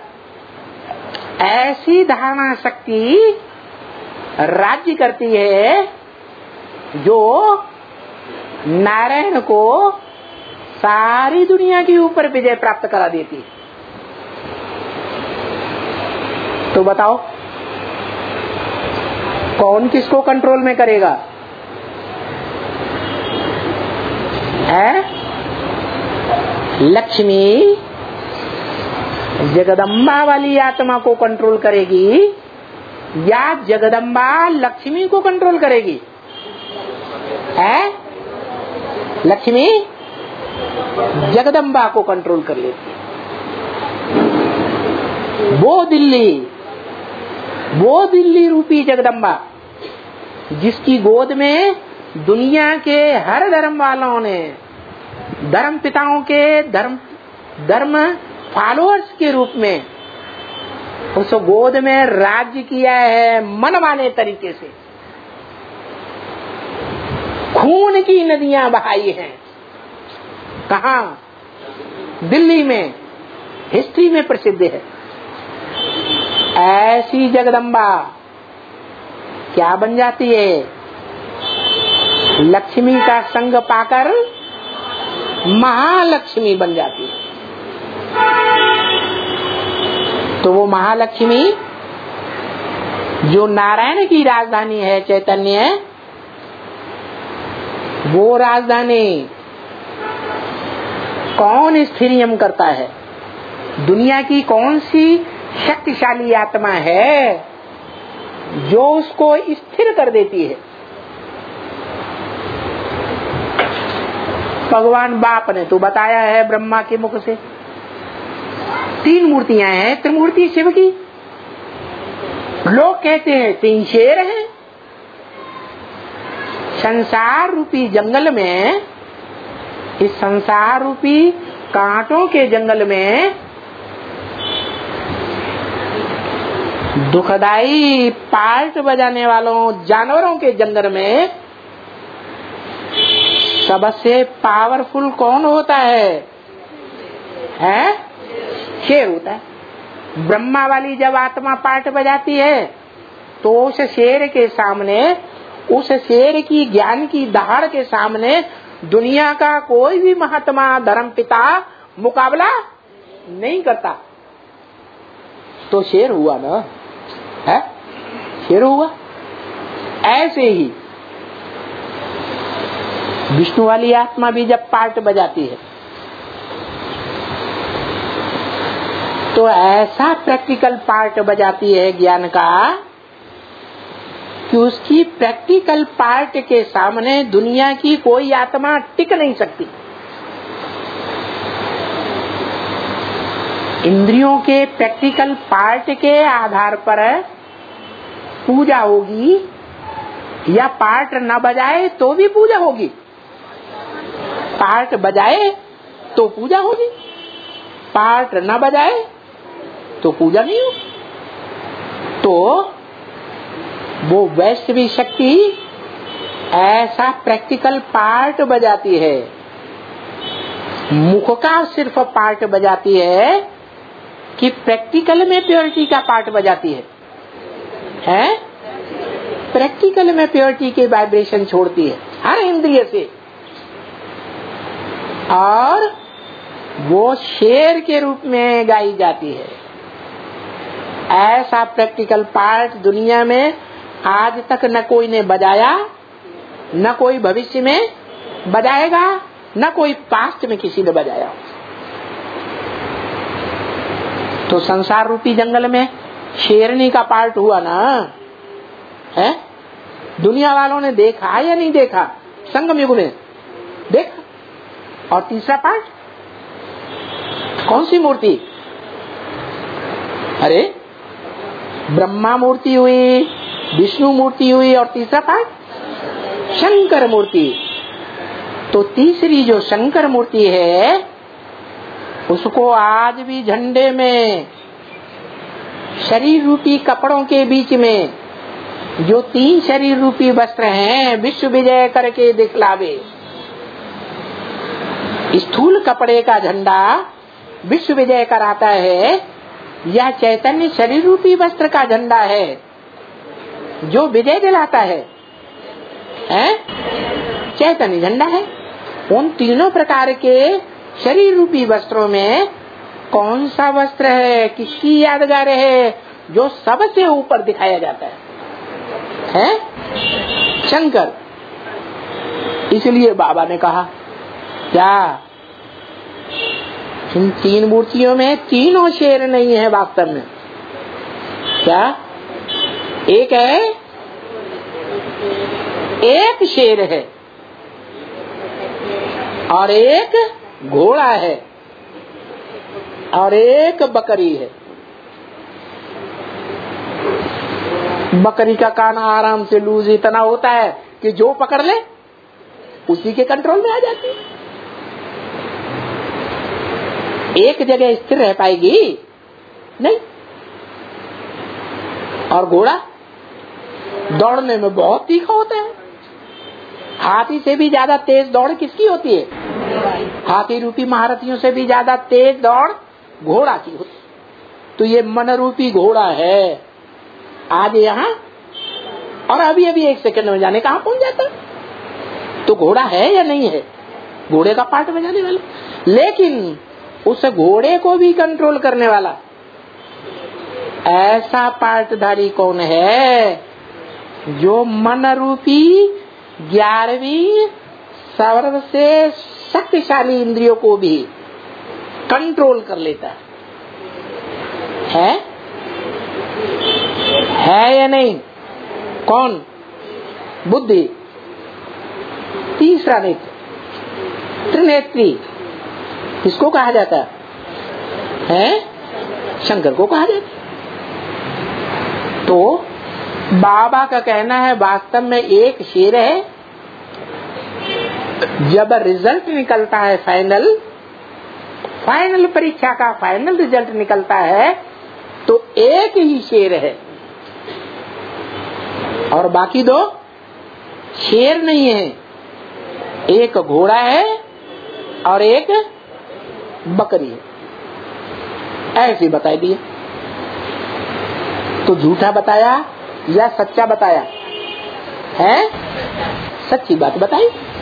Speaker 1: ऐसी धारणा शक्ति राज्य करती है जो नारायण को सारी दुनिया के ऊपर विजय प्राप्त करा देती है। तो बताओ कौन किसको कंट्रोल में करेगा? है? लक्ष्मी जगदम्बा वाली आत्मा को कंट्रोल करेगी या जगदम्बा लक्ष्मी को कंट्रोल करेगी? है? लक्ष्मी जगदम्बा को कंट्रोल कर लेती है। वो दिल्ली, वो दिल्ली रूपी जगदम्बा जिसकी गोद में दुनिया के हर धर्म वालों ने, धर्म पिताओं के धर्म धर्म फॉलोअर्स के रूप में उस गोद में राज्य किया है मनमाने तरीके से। खून की नदियां बहाई हैं। कहाँ? दिल्ली में, हिस्ट्री में प्रसिद्ध है। ऐसी जगदम्बा क्या बन जाती है? लक्ष्मी का संग पाकर महालक्ष्मी बन जाती है। तो वो महालक्ष्मी जो नारायण की राजधानी है चैतन्य, वो राजधानी कौन स्थिरियम करता है? दुनिया की कौन सी शक्तिशाली आत्मा है जो उसको स्थिर कर देती है? भगवान बाप ने तो बताया है ब्रह्मा के मुख से। तीन मूर्तियां हैं त्रिमूर्ति शिव की। लोग कहते हैं तीन शेर हैं। संसार रूपी जंगल में, इस संसार रूपी कांटों के जंगल में, दुखदाई पार्ट बजाने वालों जानवरों के जंगल में सबसे पावरफुल कौन होता है? हैं? शेर होता है। ब्रह्मा वाली जब आत्मा पार्ट बजाती है तो उस शेर के सामने, उस शेर की ज्ञान की दहाड़ के सामने दुनिया का कोई भी महात्मा धर्म पिता मुकाबला नहीं करता। तो शेर हुआ ना, है? शेर हुआ। ऐसे ही विष्णु वाली आत्मा भी जब पार्ट बजाती है तो ऐसा प्रैक्टिकल पार्ट बजाती है ज्ञान का कि उसकी प्रैक्टिकल पार्ट के सामने दुनिया की कोई आत्मा टिक नहीं सकती। इंद्रियों के प्रैक्टिकल पार्ट के आधार पर पूजा होगी, या पार्ट न बजाए तो भी पूजा होगी। पार्ट बजाए तो पूजा होगी, पार्ट न बजाए तो पूजा नहीं हो। तो वो वैश्वी शक्ति ऐसा प्रैक्टिकल पार्ट बजाती है, मुख का सिर्फ पार्ट बजाती है कि प्रैक्टिकल में प्योरिटी का पार्ट बजाती है, है? प्रैक्टिकल में प्योरिटी के वाइब्रेशन छोड़ती है हर इंद्रिय से, और वो शेर के रूप में गाई जाती है। ऐसा प्रैक्टिकल पार्ट दुनिया में आज तक न कोई ने बजाया, न कोई भविष्य में बजाएगा, न कोई पास्ट में किसी ने बजाया। तो संसार रूपी जंगल में शेरनी का पार्ट हुआ ना, है? दुनिया वालों ने देखा या नहीं देखा? संगम युग में देखा। और तीसरा पार्ट कौन सी मूर्ति? अरे ब्रह्मा मूर्ति हुई, विष्णु मूर्ति हुई, और तीसरा पार्ट शंकर मूर्ति। तो तीसरी जो शंकर मूर्ति है उसको आज भी झंडे में, शरीर रूपी कपड़ों के बीच में जो तीन शरीर रूपी वस्त्र हैं, विश्व विजय करके दिखलावे। स्थूल कपड़े का झंडा विश्व विजय कराता है, यह चैतन्य शरीर रूपी वस्त्र का झंडा है जो विजय दिलाता है, हैं? चैतन्य झंडा है। उन तीनों प्रकार के शरीर रूपी वस्त्रों में कौन सा वस्त्र है, किसकी यादगार है जो सबसे ऊपर दिखाया जाता है? है शंकर। इसलिए बाबा ने कहा क्या इन तीन मूर्तियों में तीनों शेर नहीं है वास्तव में? क्या एक है, एक शेर है और एक घोड़ा है और एक बकरी है। बकरी का कान आराम से लूज इतना होता है कि जो पकड़ ले उसी के कंट्रोल में आ जाती है। एक जगह स्थिर रह पाएगी नहीं। और घोड़ा दौड़ने में बहुत तीखा होता है। हाथी से भी ज्यादा तेज दौड़ किसकी होती है? हाथी रूपी महारथियों से भी ज्यादा तेज दौड़ घोड़ा की होती है। तो ये मन रूपी घोड़ा है, आज यहाँ और अभी अभी एक सेकंड में जाने कहाँ पहुंच जाता है। तो घोड़ा है या नहीं है? घोड़े का पार्ट में जाने वाला। लेकिन उस घोड़े को भी कंट्रोल करने वाला ऐसा पार्टधारी कौन है जो मन रूपी ग्यारहवीं सबसे शक्तिशाली इंद्रियों को भी कंट्रोल कर लेता है? है या नहीं? कौन? बुद्धि। तीसरा नेत्र, त्रिनेत्री, किसको कहा जाता है? शंकर को कहा जाता है। तो बाबा का कहना है वास्तव में एक शेर है, जब रिजल्ट निकलता है फाइनल फाइनल परीक्षा का फाइनल रिजल्ट निकलता है तो एक ही शेर है और बाकी दो शेर नहीं है। एक घोड़ा है और एक बकरी है, ऐसे बताई दिए। तो झूठा बताया या सच्चा बताया है? सच्ची बात बताई।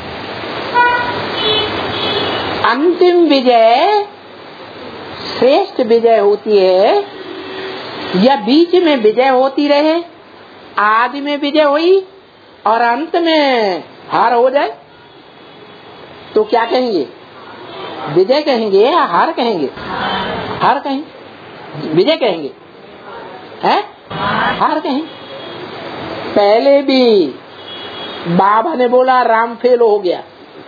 Speaker 1: अंतिम विजय श्रेष्ठ विजय होती है या बीच में विजय होती रहे, आदि में विजय हुई और अंत में हार हो जाए तो क्या कहेंगे? विजय कहेंगे या हार कहेंगे? हार कहेंगे। विजय कहेंगे है? हार कहेंगे। पहले भी बाबा ने बोला राम फेल हो गया,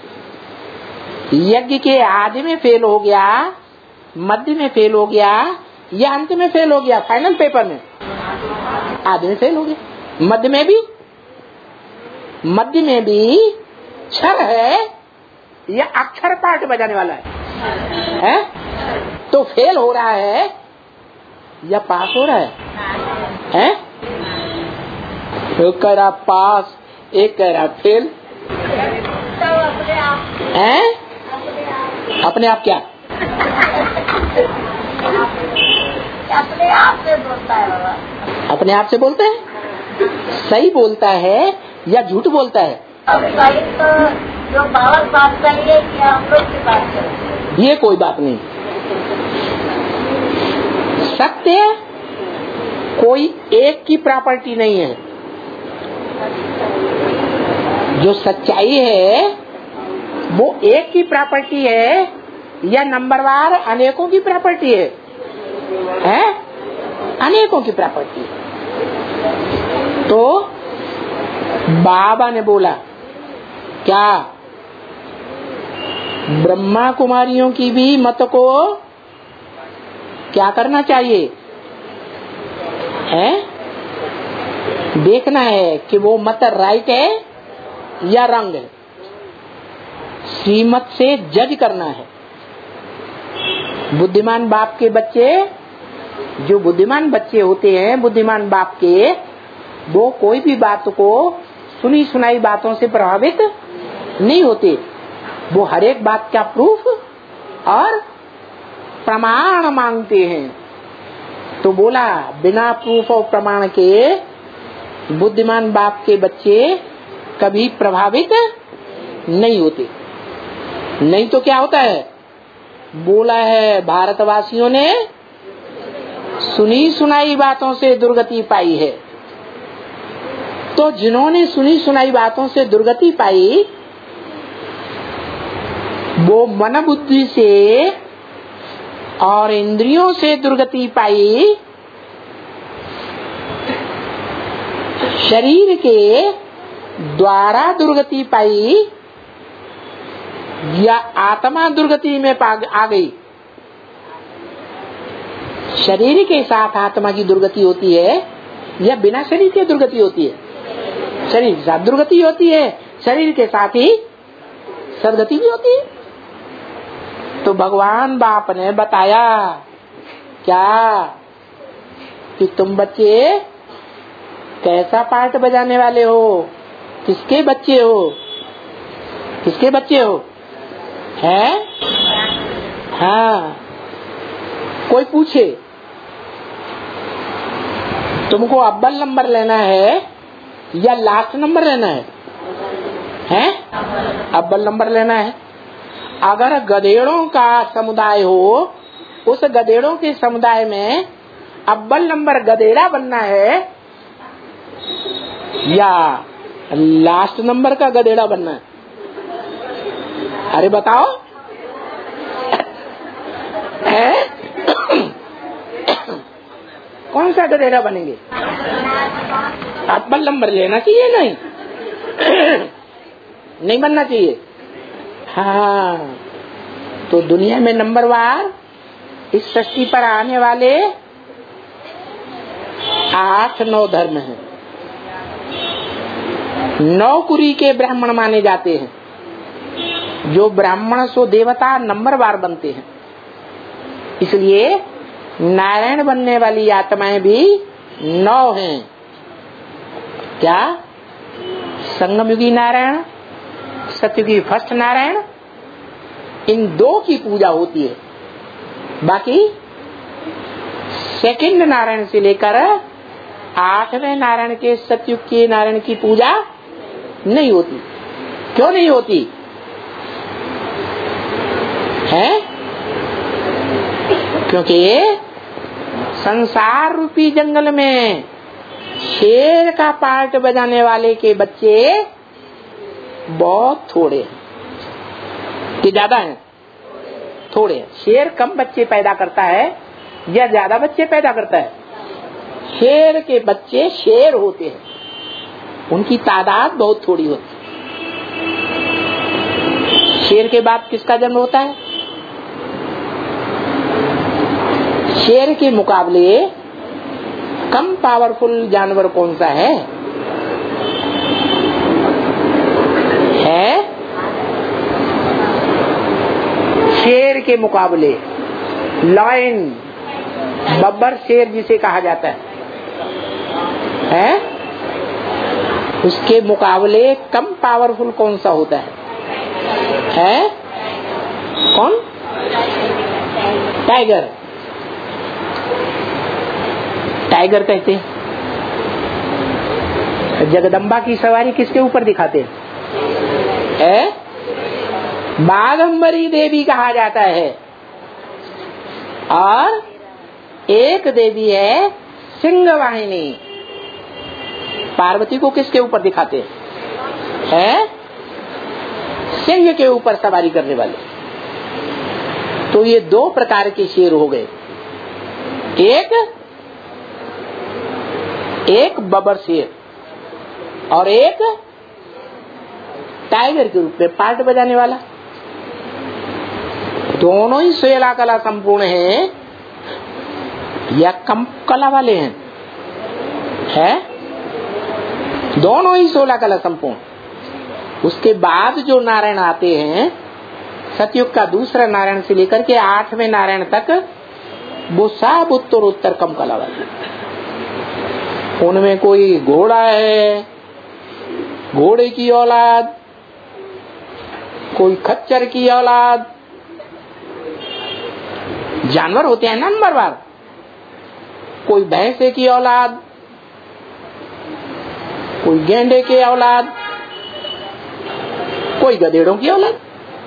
Speaker 1: यज्ञ के आदि में फेल हो गया, मध्य में फेल हो गया या अंत में फेल हो गया। फाइनल पेपर में आदि में फेल हो गया, मध्य में भी मध्य में भी क्षर है या अक्षर पाठ बजाने वाला है, है? तो फेल हो रहा है या पास हो रहा है, है? एक कह रहा पास, एक कह रहा फेल, है? अपने आप क्या?
Speaker 2: अपने आप से बोलता है बाबा।
Speaker 1: अपने आप से बोलता है? सही बोलता है या झूठ बोलता है?
Speaker 2: अब सही तो जो बाबा बात करिए कि हम लोग की बात करें,
Speaker 1: ये कोई बात नहीं। सत्य कोई एक की प्रॉपर्टी नहीं है। जो सच्चाई है वो एक की प्रॉपर्टी है या नंबरवार अनेकों की प्रॉपर्टी है, है? अनेकों की प्रॉपर्टी। तो बाबा ने बोला क्या ब्रह्मा कुमारियों की भी मत को क्या करना चाहिए है? देखना है कि वो मत राइट है या रंग है। श्रीमत से जज करना है। बुद्धिमान बाप के बच्चे, जो बुद्धिमान बच्चे होते हैं बुद्धिमान बाप के, वो कोई भी बात को सुनी सुनाई बातों से प्रभावित नहीं होते। वो हर एक बात का प्रूफ और प्रमाण मांगते हैं। तो बोला बिना प्रूफ और प्रमाण के बुद्धिमान बाप के बच्चे कभी प्रभावित नहीं होते। नहीं तो क्या होता है? बोला है भारतवासियों ने सुनी सुनाई बातों से दुर्गति पाई है। तो जिन्होंने सुनी सुनाई बातों से दुर्गति पाई वो मन बुद्धि से और इंद्रियों से दुर्गति पाई, शरीर के द्वारा दुर्गति पाई या आत्मा दुर्गति में आ गई। शरीर के साथ आत्मा की दुर्गति होती है या बिना शरीर के दुर्गति होती है? शरीर के साथ दुर्गति होती है, शरीर के साथ ही सदगति भी होती है। तो भगवान बाप ने बताया क्या कि तुम बच्चे कैसा पार्ट बजाने वाले हो, किसके बच्चे हो, किसके बच्चे हो? हैं? हाँ, कोई पूछे तुमको अव्वल नंबर लेना है या लास्ट नंबर लेना है? हैं? अव्वल नंबर लेना है। अगर गधेड़ों का समुदाय हो, उस गधेड़ों के समुदाय में अव्वल नंबर गधेड़ा बनना है या लास्ट नंबर का गधेड़ा बनना है? अरे बताओ। है? कौन सा गधेड़ा बनेंगे? अव्वल नंबर लेना चाहिए नहीं? नहीं बनना चाहिए। हाँ, तो दुनिया में नंबरवार इस सृष्टि पर आने वाले आठ नौ धर्म हैं। नौ कुरी के ब्राह्मण माने जाते हैं, जो ब्राह्मण सो देवता नंबरवार बनते हैं। इसलिए नारायण बनने वाली आत्माएं भी नौ हैं। क्या? संगमयुगी नारायण, सतयुगी फर्स्ट नारायण, इन दो की पूजा होती है। बाकी सेकंड नारायण से लेकर आठवें नारायण के सतयुग के नारायण की पूजा नहीं होती। क्यों नहीं होती है? क्योंकि संसार रूपी जंगल में शेर का पार्ट बजाने वाले के बच्चे बहुत थोड़े हैं कि ज्यादा हैं? थोड़े हैं। शेर कम बच्चे पैदा करता है या ज्यादा बच्चे पैदा करता है? शेर के बच्चे शेर होते हैं, उनकी तादाद बहुत थोड़ी होती है। शेर के बाद किसका जन्म होता है? शेर के मुकाबले कम पावरफुल जानवर कौन सा है? है? शेर के मुकाबले लायन, बब्बर शेर जिसे कहा जाता है, है? उसके मुकाबले कम पावरफुल कौन सा होता है? है? कौन? टाइगर। टाइगर कहते हैं। जगदम्बा की सवारी किसके ऊपर दिखाते हैं? है? बाघंबरी देवी कहा जाता है। और एक देवी है सिंहवाहिनी। पार्वती को किसके ऊपर दिखाते हैं? है? सिंह के ऊपर सवारी करने वाले। तो ये दो प्रकार के शेर हो गए। एक एक बबर शेर और एक टाइगर के रूप में पार्ट बजाने वाला। दोनों ही सोलह कला संपूर्ण हैं या कम कला वाले हैं? है? दोनों ही सोलह कला संपूर्ण। उसके बाद जो नारायण आते हैं, सतयुग का दूसरा नारायण से लेकर के आठवें नारायण तक, वो सब उत्तर उत्तर कम कला वाले। उनमें कोई घोड़ा है, घोड़े की औलाद, कोई खच्चर की औलाद, जानवर होते हैं ना नंबरवार। कोई भैंसे की औलाद, कोई गेंडे के औलाद, कोई गधेड़ों की औलाद।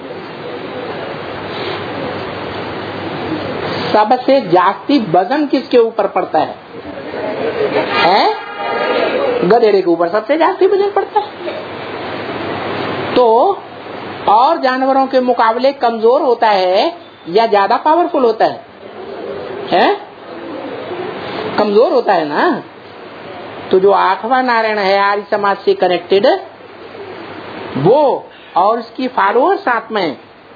Speaker 1: सबसे जास्ती वजन किसके ऊपर पड़ता है? है? गधेड़े के ऊपर सबसे जास्ती वजन पड़ता है। तो और जानवरों के मुकाबले कमजोर होता है या ज्यादा पावरफुल होता है? है? कमजोर होता है ना। तो जो आठवां नारायण है आर्य समाज से कनेक्टेड, वो और उसकी फॉलोअर साथ में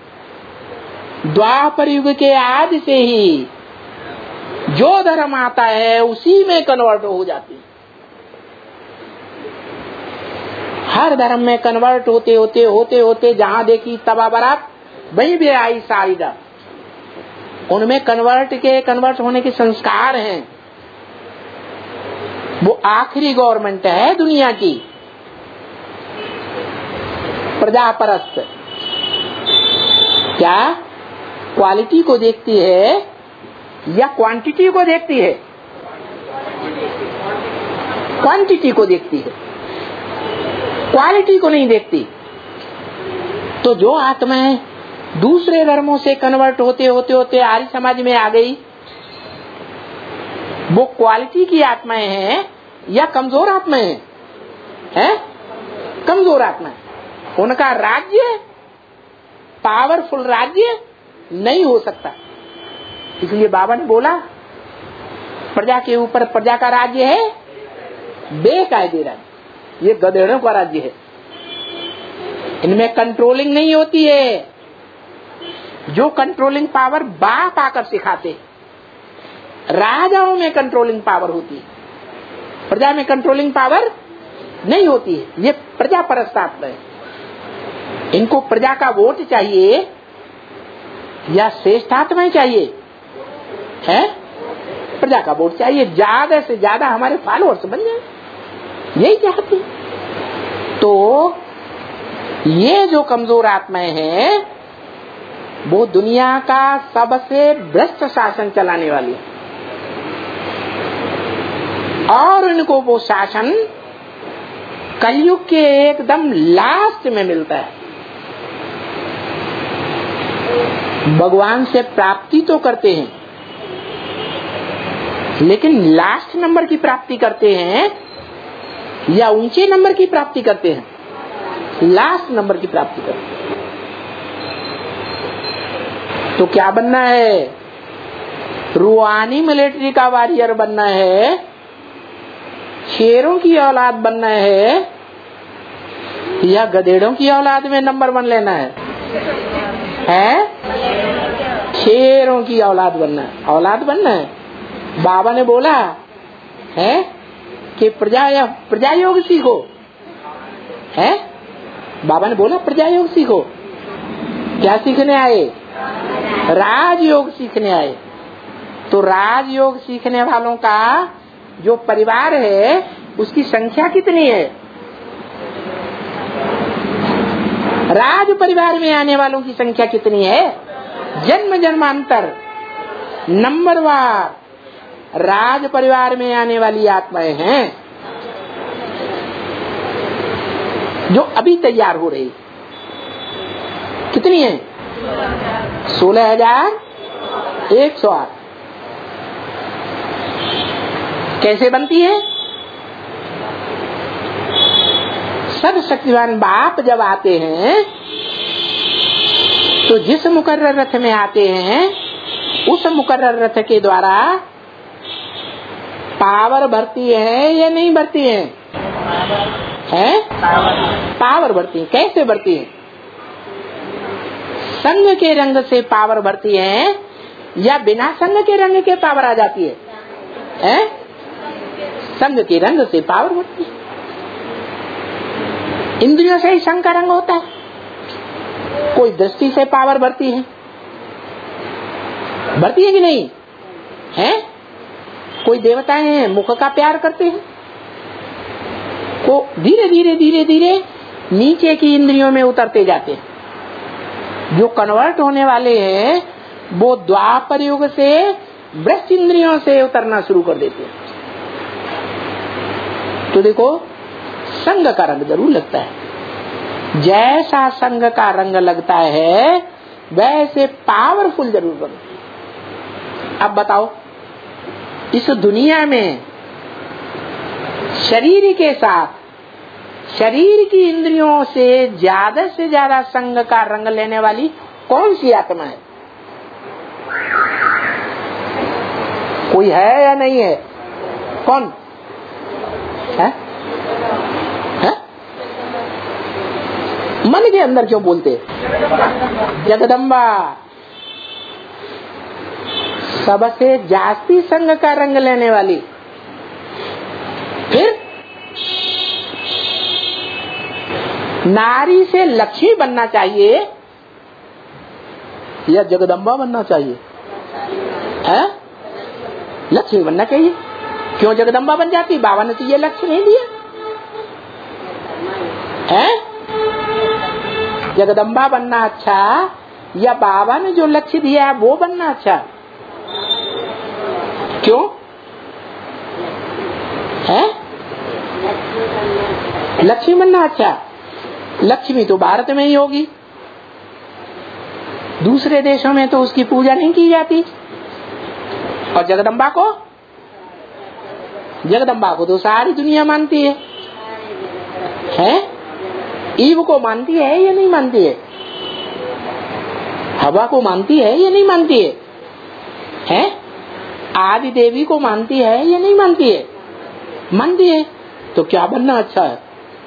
Speaker 1: द्वापर युग के आदि से ही जो धर्म आता है उसी में कन्वर्ट हो जाती है। हर धर्म में कन्वर्ट होते होते होते होते जहां देखी तबा बरात वहीं भी आई सारी डर। उनमें कन्वर्ट के कन्वर्ट होने के संस्कार हैं। वो आखिरी गवर्नमेंट है दुनिया की, प्रजापरस्त। क्या क्वालिटी को देखती है या क्वांटिटी को देखती है? क्वांटिटी को देखती है, क्वालिटी को नहीं देखती। तो जो आत्माएं दूसरे धर्मों से कन्वर्ट होते होते होते आर्य समाज में आ गई, वो क्वालिटी की आत्माएं हैं या कमजोर आत्माएं हैं? हैं? कमजोर आत्माएं। उनका राज्य पावरफुल राज्य नहीं हो सकता। इसलिए बाबा ने बोला प्रजा के ऊपर प्रजा का राज्य है बेकायदे राज्य। ये गधेड़ों का राज्य है, इनमें कंट्रोलिंग नहीं होती है। जो कंट्रोलिंग पावर बाप आकर सिखाते, राजाओं में कंट्रोलिंग पावर होती है, प्रजा में कंट्रोलिंग पावर नहीं होती है। ये प्रजा परस्त आत्मा है। इनको प्रजा का वोट चाहिए या श्रेष्ठ आत्माएं चाहिए? है प्रजा का वोट चाहिए, ज्यादा से ज्यादा हमारे फॉलोअर्स बन जाए, यही चाहते। तो ये जो कमजोर आत्माएं हैं वो दुनिया का सबसे भ्रष्ट शासन चलाने वाली है, और इनको वो शासन कलयुग के एकदम लास्ट में मिलता है। भगवान से प्राप्ति तो करते हैं, लेकिन लास्ट नंबर की प्राप्ति करते हैं या ऊंचे नंबर की प्राप्ति करते हैं? लास्ट नंबर की प्राप्ति करते हैं। तो क्या बनना है? रूहानी मिलिट्री का वॉरियर बनना है, शेरों की औलाद बनना है, या गधेड़ों की औलाद में नंबर वन लेना है? है शेरों की औलाद बनना है। औलाद बनना है। बाबा ने बोला है कि प्रजा या प्रजा योग सीखो, है बाबा ने बोला प्रजा योग सीखो। क्या सीखने आए? राजयोग सीखने आए। तो राजयोग सीखने वालों का जो परिवार है उसकी संख्या कितनी है? राज परिवार में आने वालों की संख्या कितनी है? जन्म जन्मांतर नंबरवार राज परिवार में आने वाली आत्माएं हैं जो अभी तैयार हो रही। कितनी है? सोलह हजार एक सौ आठ। कैसे बनती है? सर्वशक्तिवान बाप जब आते हैं तो जिस मुकर्रर रथ में आते हैं उस मुकर्रर रथ के द्वारा पावर भरती है या नहीं भरती है? है पावर भरती है। कैसे भरती है? संग के रंग से पावर भरती है या बिना संग के रंग के पावर आ जाती है? है संग के रंग से पावर भरती है। इंद्रियों से ही संग का रंग होता है। कोई दृष्टि से पावर भरती है, भरती है कि नहीं? है कोई देवताएं हैं मुख का प्यार करते हैं, को धीरे धीरे धीरे धीरे नीचे की इंद्रियों में उतरते जाते हैं। जो कन्वर्ट होने वाले हैं वो द्वापर युग से भ्रष्ट इंद्रियों से उतरना शुरू कर देते हैं। तो देखो संग का रंग जरूर लगता है। जैसा संग का रंग लगता है वैसे पावरफुल जरूर बनता है। अब बताओ इस दुनिया में शरीर के साथ शरीर की इंद्रियों से ज्यादा से ज्यादा संग का रंग लेने वाली कौन सी आत्मा है? कोई है या नहीं है? कौन है? है? मन के अंदर क्यों बोलते? जगदम्बा सबसे जास्ती संग का रंग लेने वाली। फिर नारी से लक्ष्मी बनना चाहिए या जगदम्बा बनना चाहिए? है लक्ष्मी बनना चाहिए। क्यों जगदम्बा बन जाती? बाबा ने तो ये लक्ष्य नहीं दिया है। जगदम्बा बनना अच्छा या बाबा ने जो लक्ष्य दिया है वो बनना अच्छा? क्यों है? लक्ष्मी बनना अच्छा। लक्ष्मी तो भारत में ही होगी, दूसरे देशों में तो उसकी पूजा नहीं की जाती। और जगदम्बा को जगदम्बा को तो सारी दुनिया मानती है, है? ईव को मानती है या नहीं मानती है? हवा को मानती है या नहीं मानती है? है? आदि देवी को मानती है या नहीं मानती है? मानती है। तो क्या बनना अच्छा है?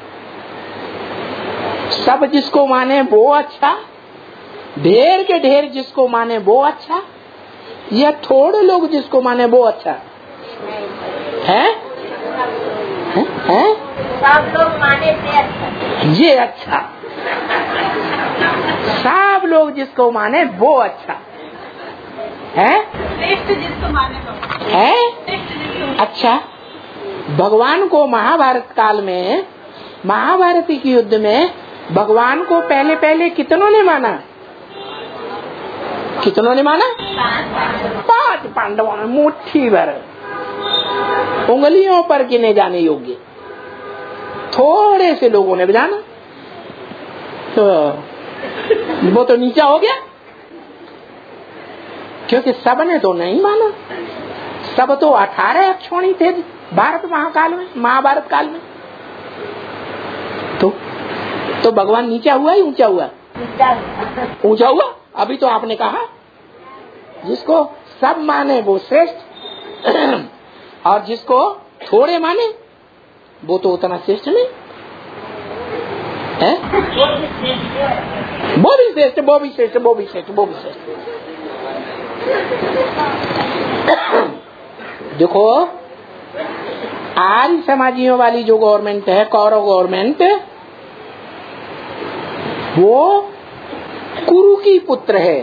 Speaker 1: सब जिसको माने वो अच्छा, ढेर के ढेर जिसको माने वो अच्छा, या थोड़े लोग जिसको माने वो अच्छा है? है? है?
Speaker 2: सब लोग माने से अच्छा,
Speaker 1: ये अच्छा। सब लोग जिसको माने वो अच्छा है,
Speaker 2: श्रेष्ठ जिसको माने वो
Speaker 1: है अच्छा। भगवान को महाभारत काल में, महाभारत के युद्ध में भगवान को पहले पहले कितनों ने माना? कितनों ने माना? पांच पांडवों ने, मुट्ठी भर, उंगलियों पर गिने जाने योग्य थोड़े से लोगों ने जाना। तो वो तो नीचा हो गया, क्योंकि सब ने तो नहीं माना। सब तो अठारह अक्षौणी थे भारत महाकाल में, महाभारत काल में। तो तो भगवान नीचा हुआ ही ऊंचा हुआ? ऊंचा हुआ। अभी तो आपने कहा जिसको सब माने वो श्रेष्ठ, और जिसको थोड़े माने वो तो उतना श्रेष्ठ नहीं है। वो भी श्रेष्ठ, वो भी श्रेष्ठ, वो भी श्रेष्ठ, वो भी श्रेष्ठ। देखो आर्य समाजियों वाली जो गवर्नमेंट है, कौरव गवर्नमेंट, वो कुरु की पुत्र है।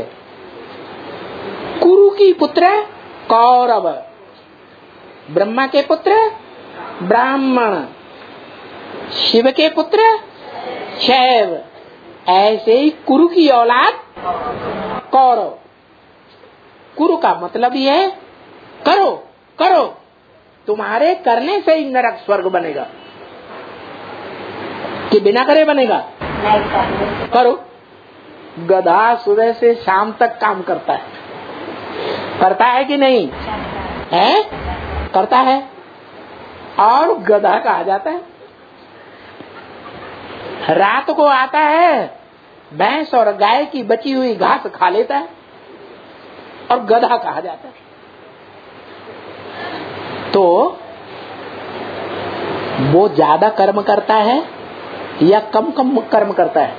Speaker 1: कुरु की पुत्र कौरव, ब्रह्मा के पुत्र ब्राह्मण, शिव के पुत्र शैव। ऐसे ही कुरु की औलाद कौरव। कुरु का मतलब ये है करो करो, तुम्हारे करने से ही नरक स्वर्ग बनेगा, कि बिना करे बनेगा? करो। गधा सुबह से शाम तक काम करता है, करता है कि नहीं है? करता है। और गधा कहा जाता है। रात को आता है, भैंस और गाय की बची हुई घास खा लेता है और गधा कहा जाता है। तो वो ज्यादा कर्म करता है या कम कम कर्म करता है?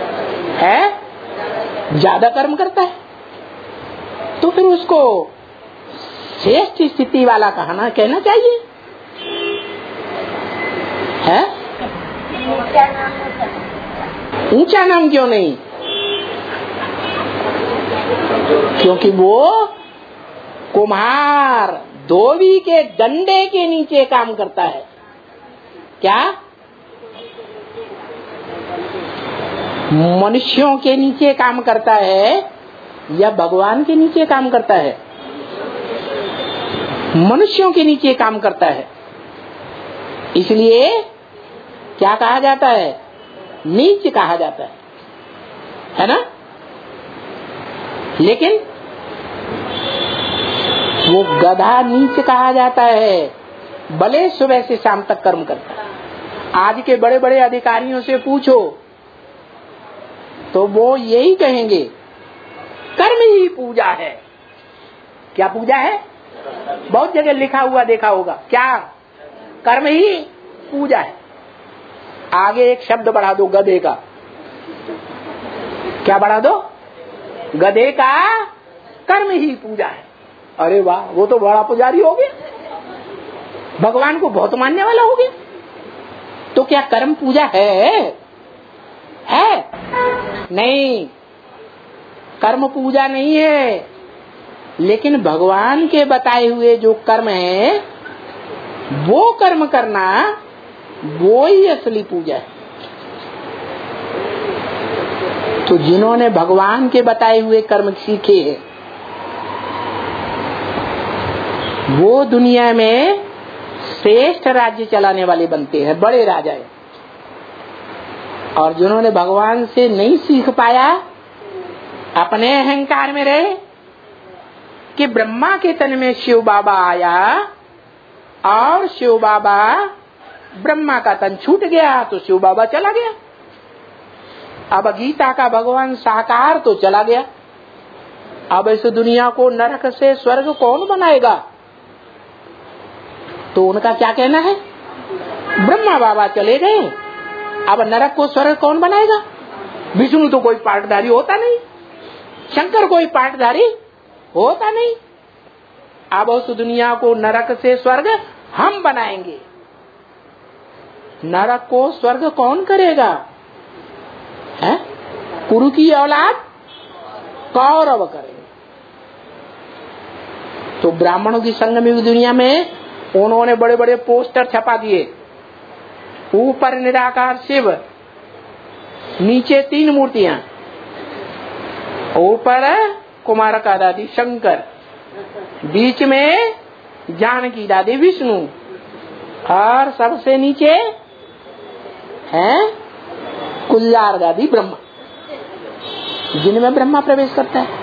Speaker 1: है ज्यादा कर्म करता है, तो फिर उसको श्रेष्ठ स्थिति वाला कहना कहना चाहिए, है? ऊंचा नाम क्यों नहीं? क्योंकि वो कुम्हार धोबी के डंडे के नीचे काम करता है। क्या? मनुष्यों के नीचे काम करता है या भगवान के नीचे काम करता है? मनुष्यों के नीचे काम करता है। इसलिए क्या कहा जाता है? नीच कहा जाता है, है ना? लेकिन वो गधा नीच कहा जाता है, भले सुबह से शाम तक कर्म करता है। आज के बड़े बड़े अधिकारियों से पूछो तो वो यही कहेंगे कर्म ही पूजा है। क्या पूजा है? बहुत जगह लिखा हुआ देखा होगा, क्या? कर्म ही पूजा है। आगे एक शब्द बढ़ा दो, गधे का। क्या बढ़ा दो? गधे का कर्म ही पूजा है। अरे वाह, वो तो बड़ा पुजारी हो गया, भगवान को बहुत मानने वाला हो गया। तो क्या कर्म पूजा है? है? नहीं, कर्म पूजा नहीं है। लेकिन भगवान के बताए हुए जो कर्म है वो कर्म करना, वो ही असली पूजा है। तो जिन्होंने भगवान के बताए हुए कर्म सीखे हैं वो दुनिया में श्रेष्ठ राज्य चलाने वाले बनते हैं, बड़े राजा है। और जिन्होंने भगवान से नहीं सीख पाया, अपने अहंकार में रहे कि ब्रह्मा के तन में शिव बाबा आया और शिव बाबा, ब्रह्मा का तन छूट गया तो शिव बाबा चला गया। अब गीता का भगवान साकार तो चला गया। अब इस दुनिया को नरक से स्वर्ग कौन बनाएगा? तो उनका क्या कहना है? ब्रह्मा बाबा चले गए, अब नरक को स्वर्ग कौन बनाएगा? विष्णु तो कोई पाटधारी होता नहीं, शंकर कोई पाटधारी होता नहीं। अब उस दुनिया को नरक से स्वर्ग हम बनाएंगे। नरक को स्वर्ग कौन करेगा? है? कुरु की औलाद कौरव करेंगे। तो ब्राह्मणों की संगम युग दुनिया में उन्होंने बड़े बड़े पोस्टर छपा दिए, ऊपर निराकार शिव, नीचे तीन मूर्तियां, ऊपर कुमार का दादी शंकर, बीच में जानकी दादी विष्णु, और सबसे नीचे है कुल्लार दादी ब्रह्मा, जिनमें ब्रह्मा प्रवेश करता है।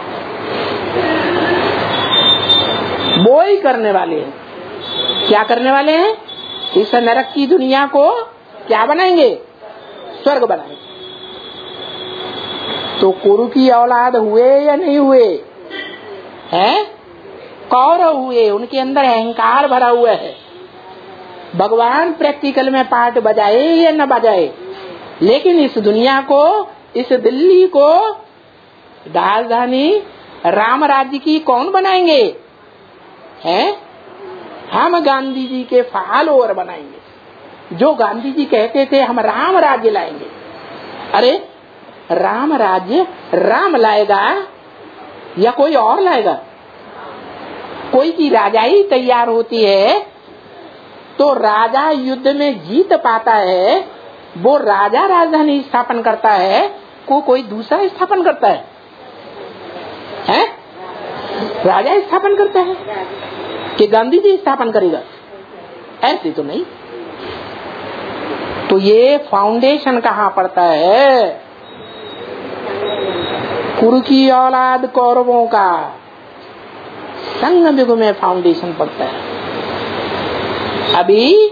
Speaker 1: वो ही करने वाले हैं। क्या करने वाले हैं? इस नरक की दुनिया को क्या बनाएंगे? स्वर्ग बनाएंगे। तो कुरु की औलाद हुए या नहीं हुए? हैं? कौरव हुए, उनके अंदर अहंकार भरा हुआ है। भगवान प्रैक्टिकल में पार्ट बजाए या न बजाए, लेकिन इस दुनिया को, इस दिल्ली को राजधानी राम राज्य की कौन बनाएंगे? हैं? हम गांधी जी के फॉलोअर बनाएंगे। जो गांधी जी कहते थे हम राम राज्य लाएंगे। अरे राम राज्य राम लाएगा या कोई और लाएगा? कोई की राजाई तैयार होती है तो राजा युद्ध में जीत पाता है, वो राजा राजधानी स्थापन करता है, को कोई दूसरा स्थापन करता है? हैं? राजा स्थापन करता है कि गांधी जी स्थापन करेगा? ऐसे तो नहीं। तो ये फाउंडेशन कहाँ पड़ता है? कुरु की औलाद कौरवों का संगम युग में फाउंडेशन पड़ता है। अभी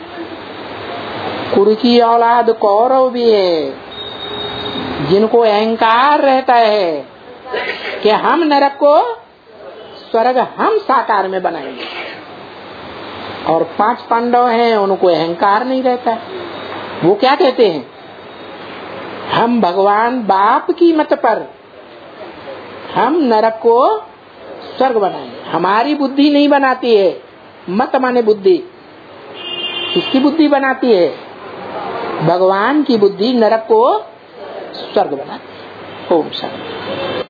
Speaker 1: कुरु की औलाद कौरव भी है, जिनको अहंकार रहता है कि हम नरक को स्वर्ग हम साकार में बनाएंगे। और पांच पांडव हैं, उनको अहंकार नहीं रहता। वो क्या कहते हैं? हम भगवान बाप की मत पर हम नरक को स्वर्ग बनाएंगे। हमारी बुद्धि नहीं बनाती है, मत माने बुद्धि। किसकी बुद्धि बनाती है? भगवान की बुद्धि नरक को स्वर्ग बनाती है। ओम शांति।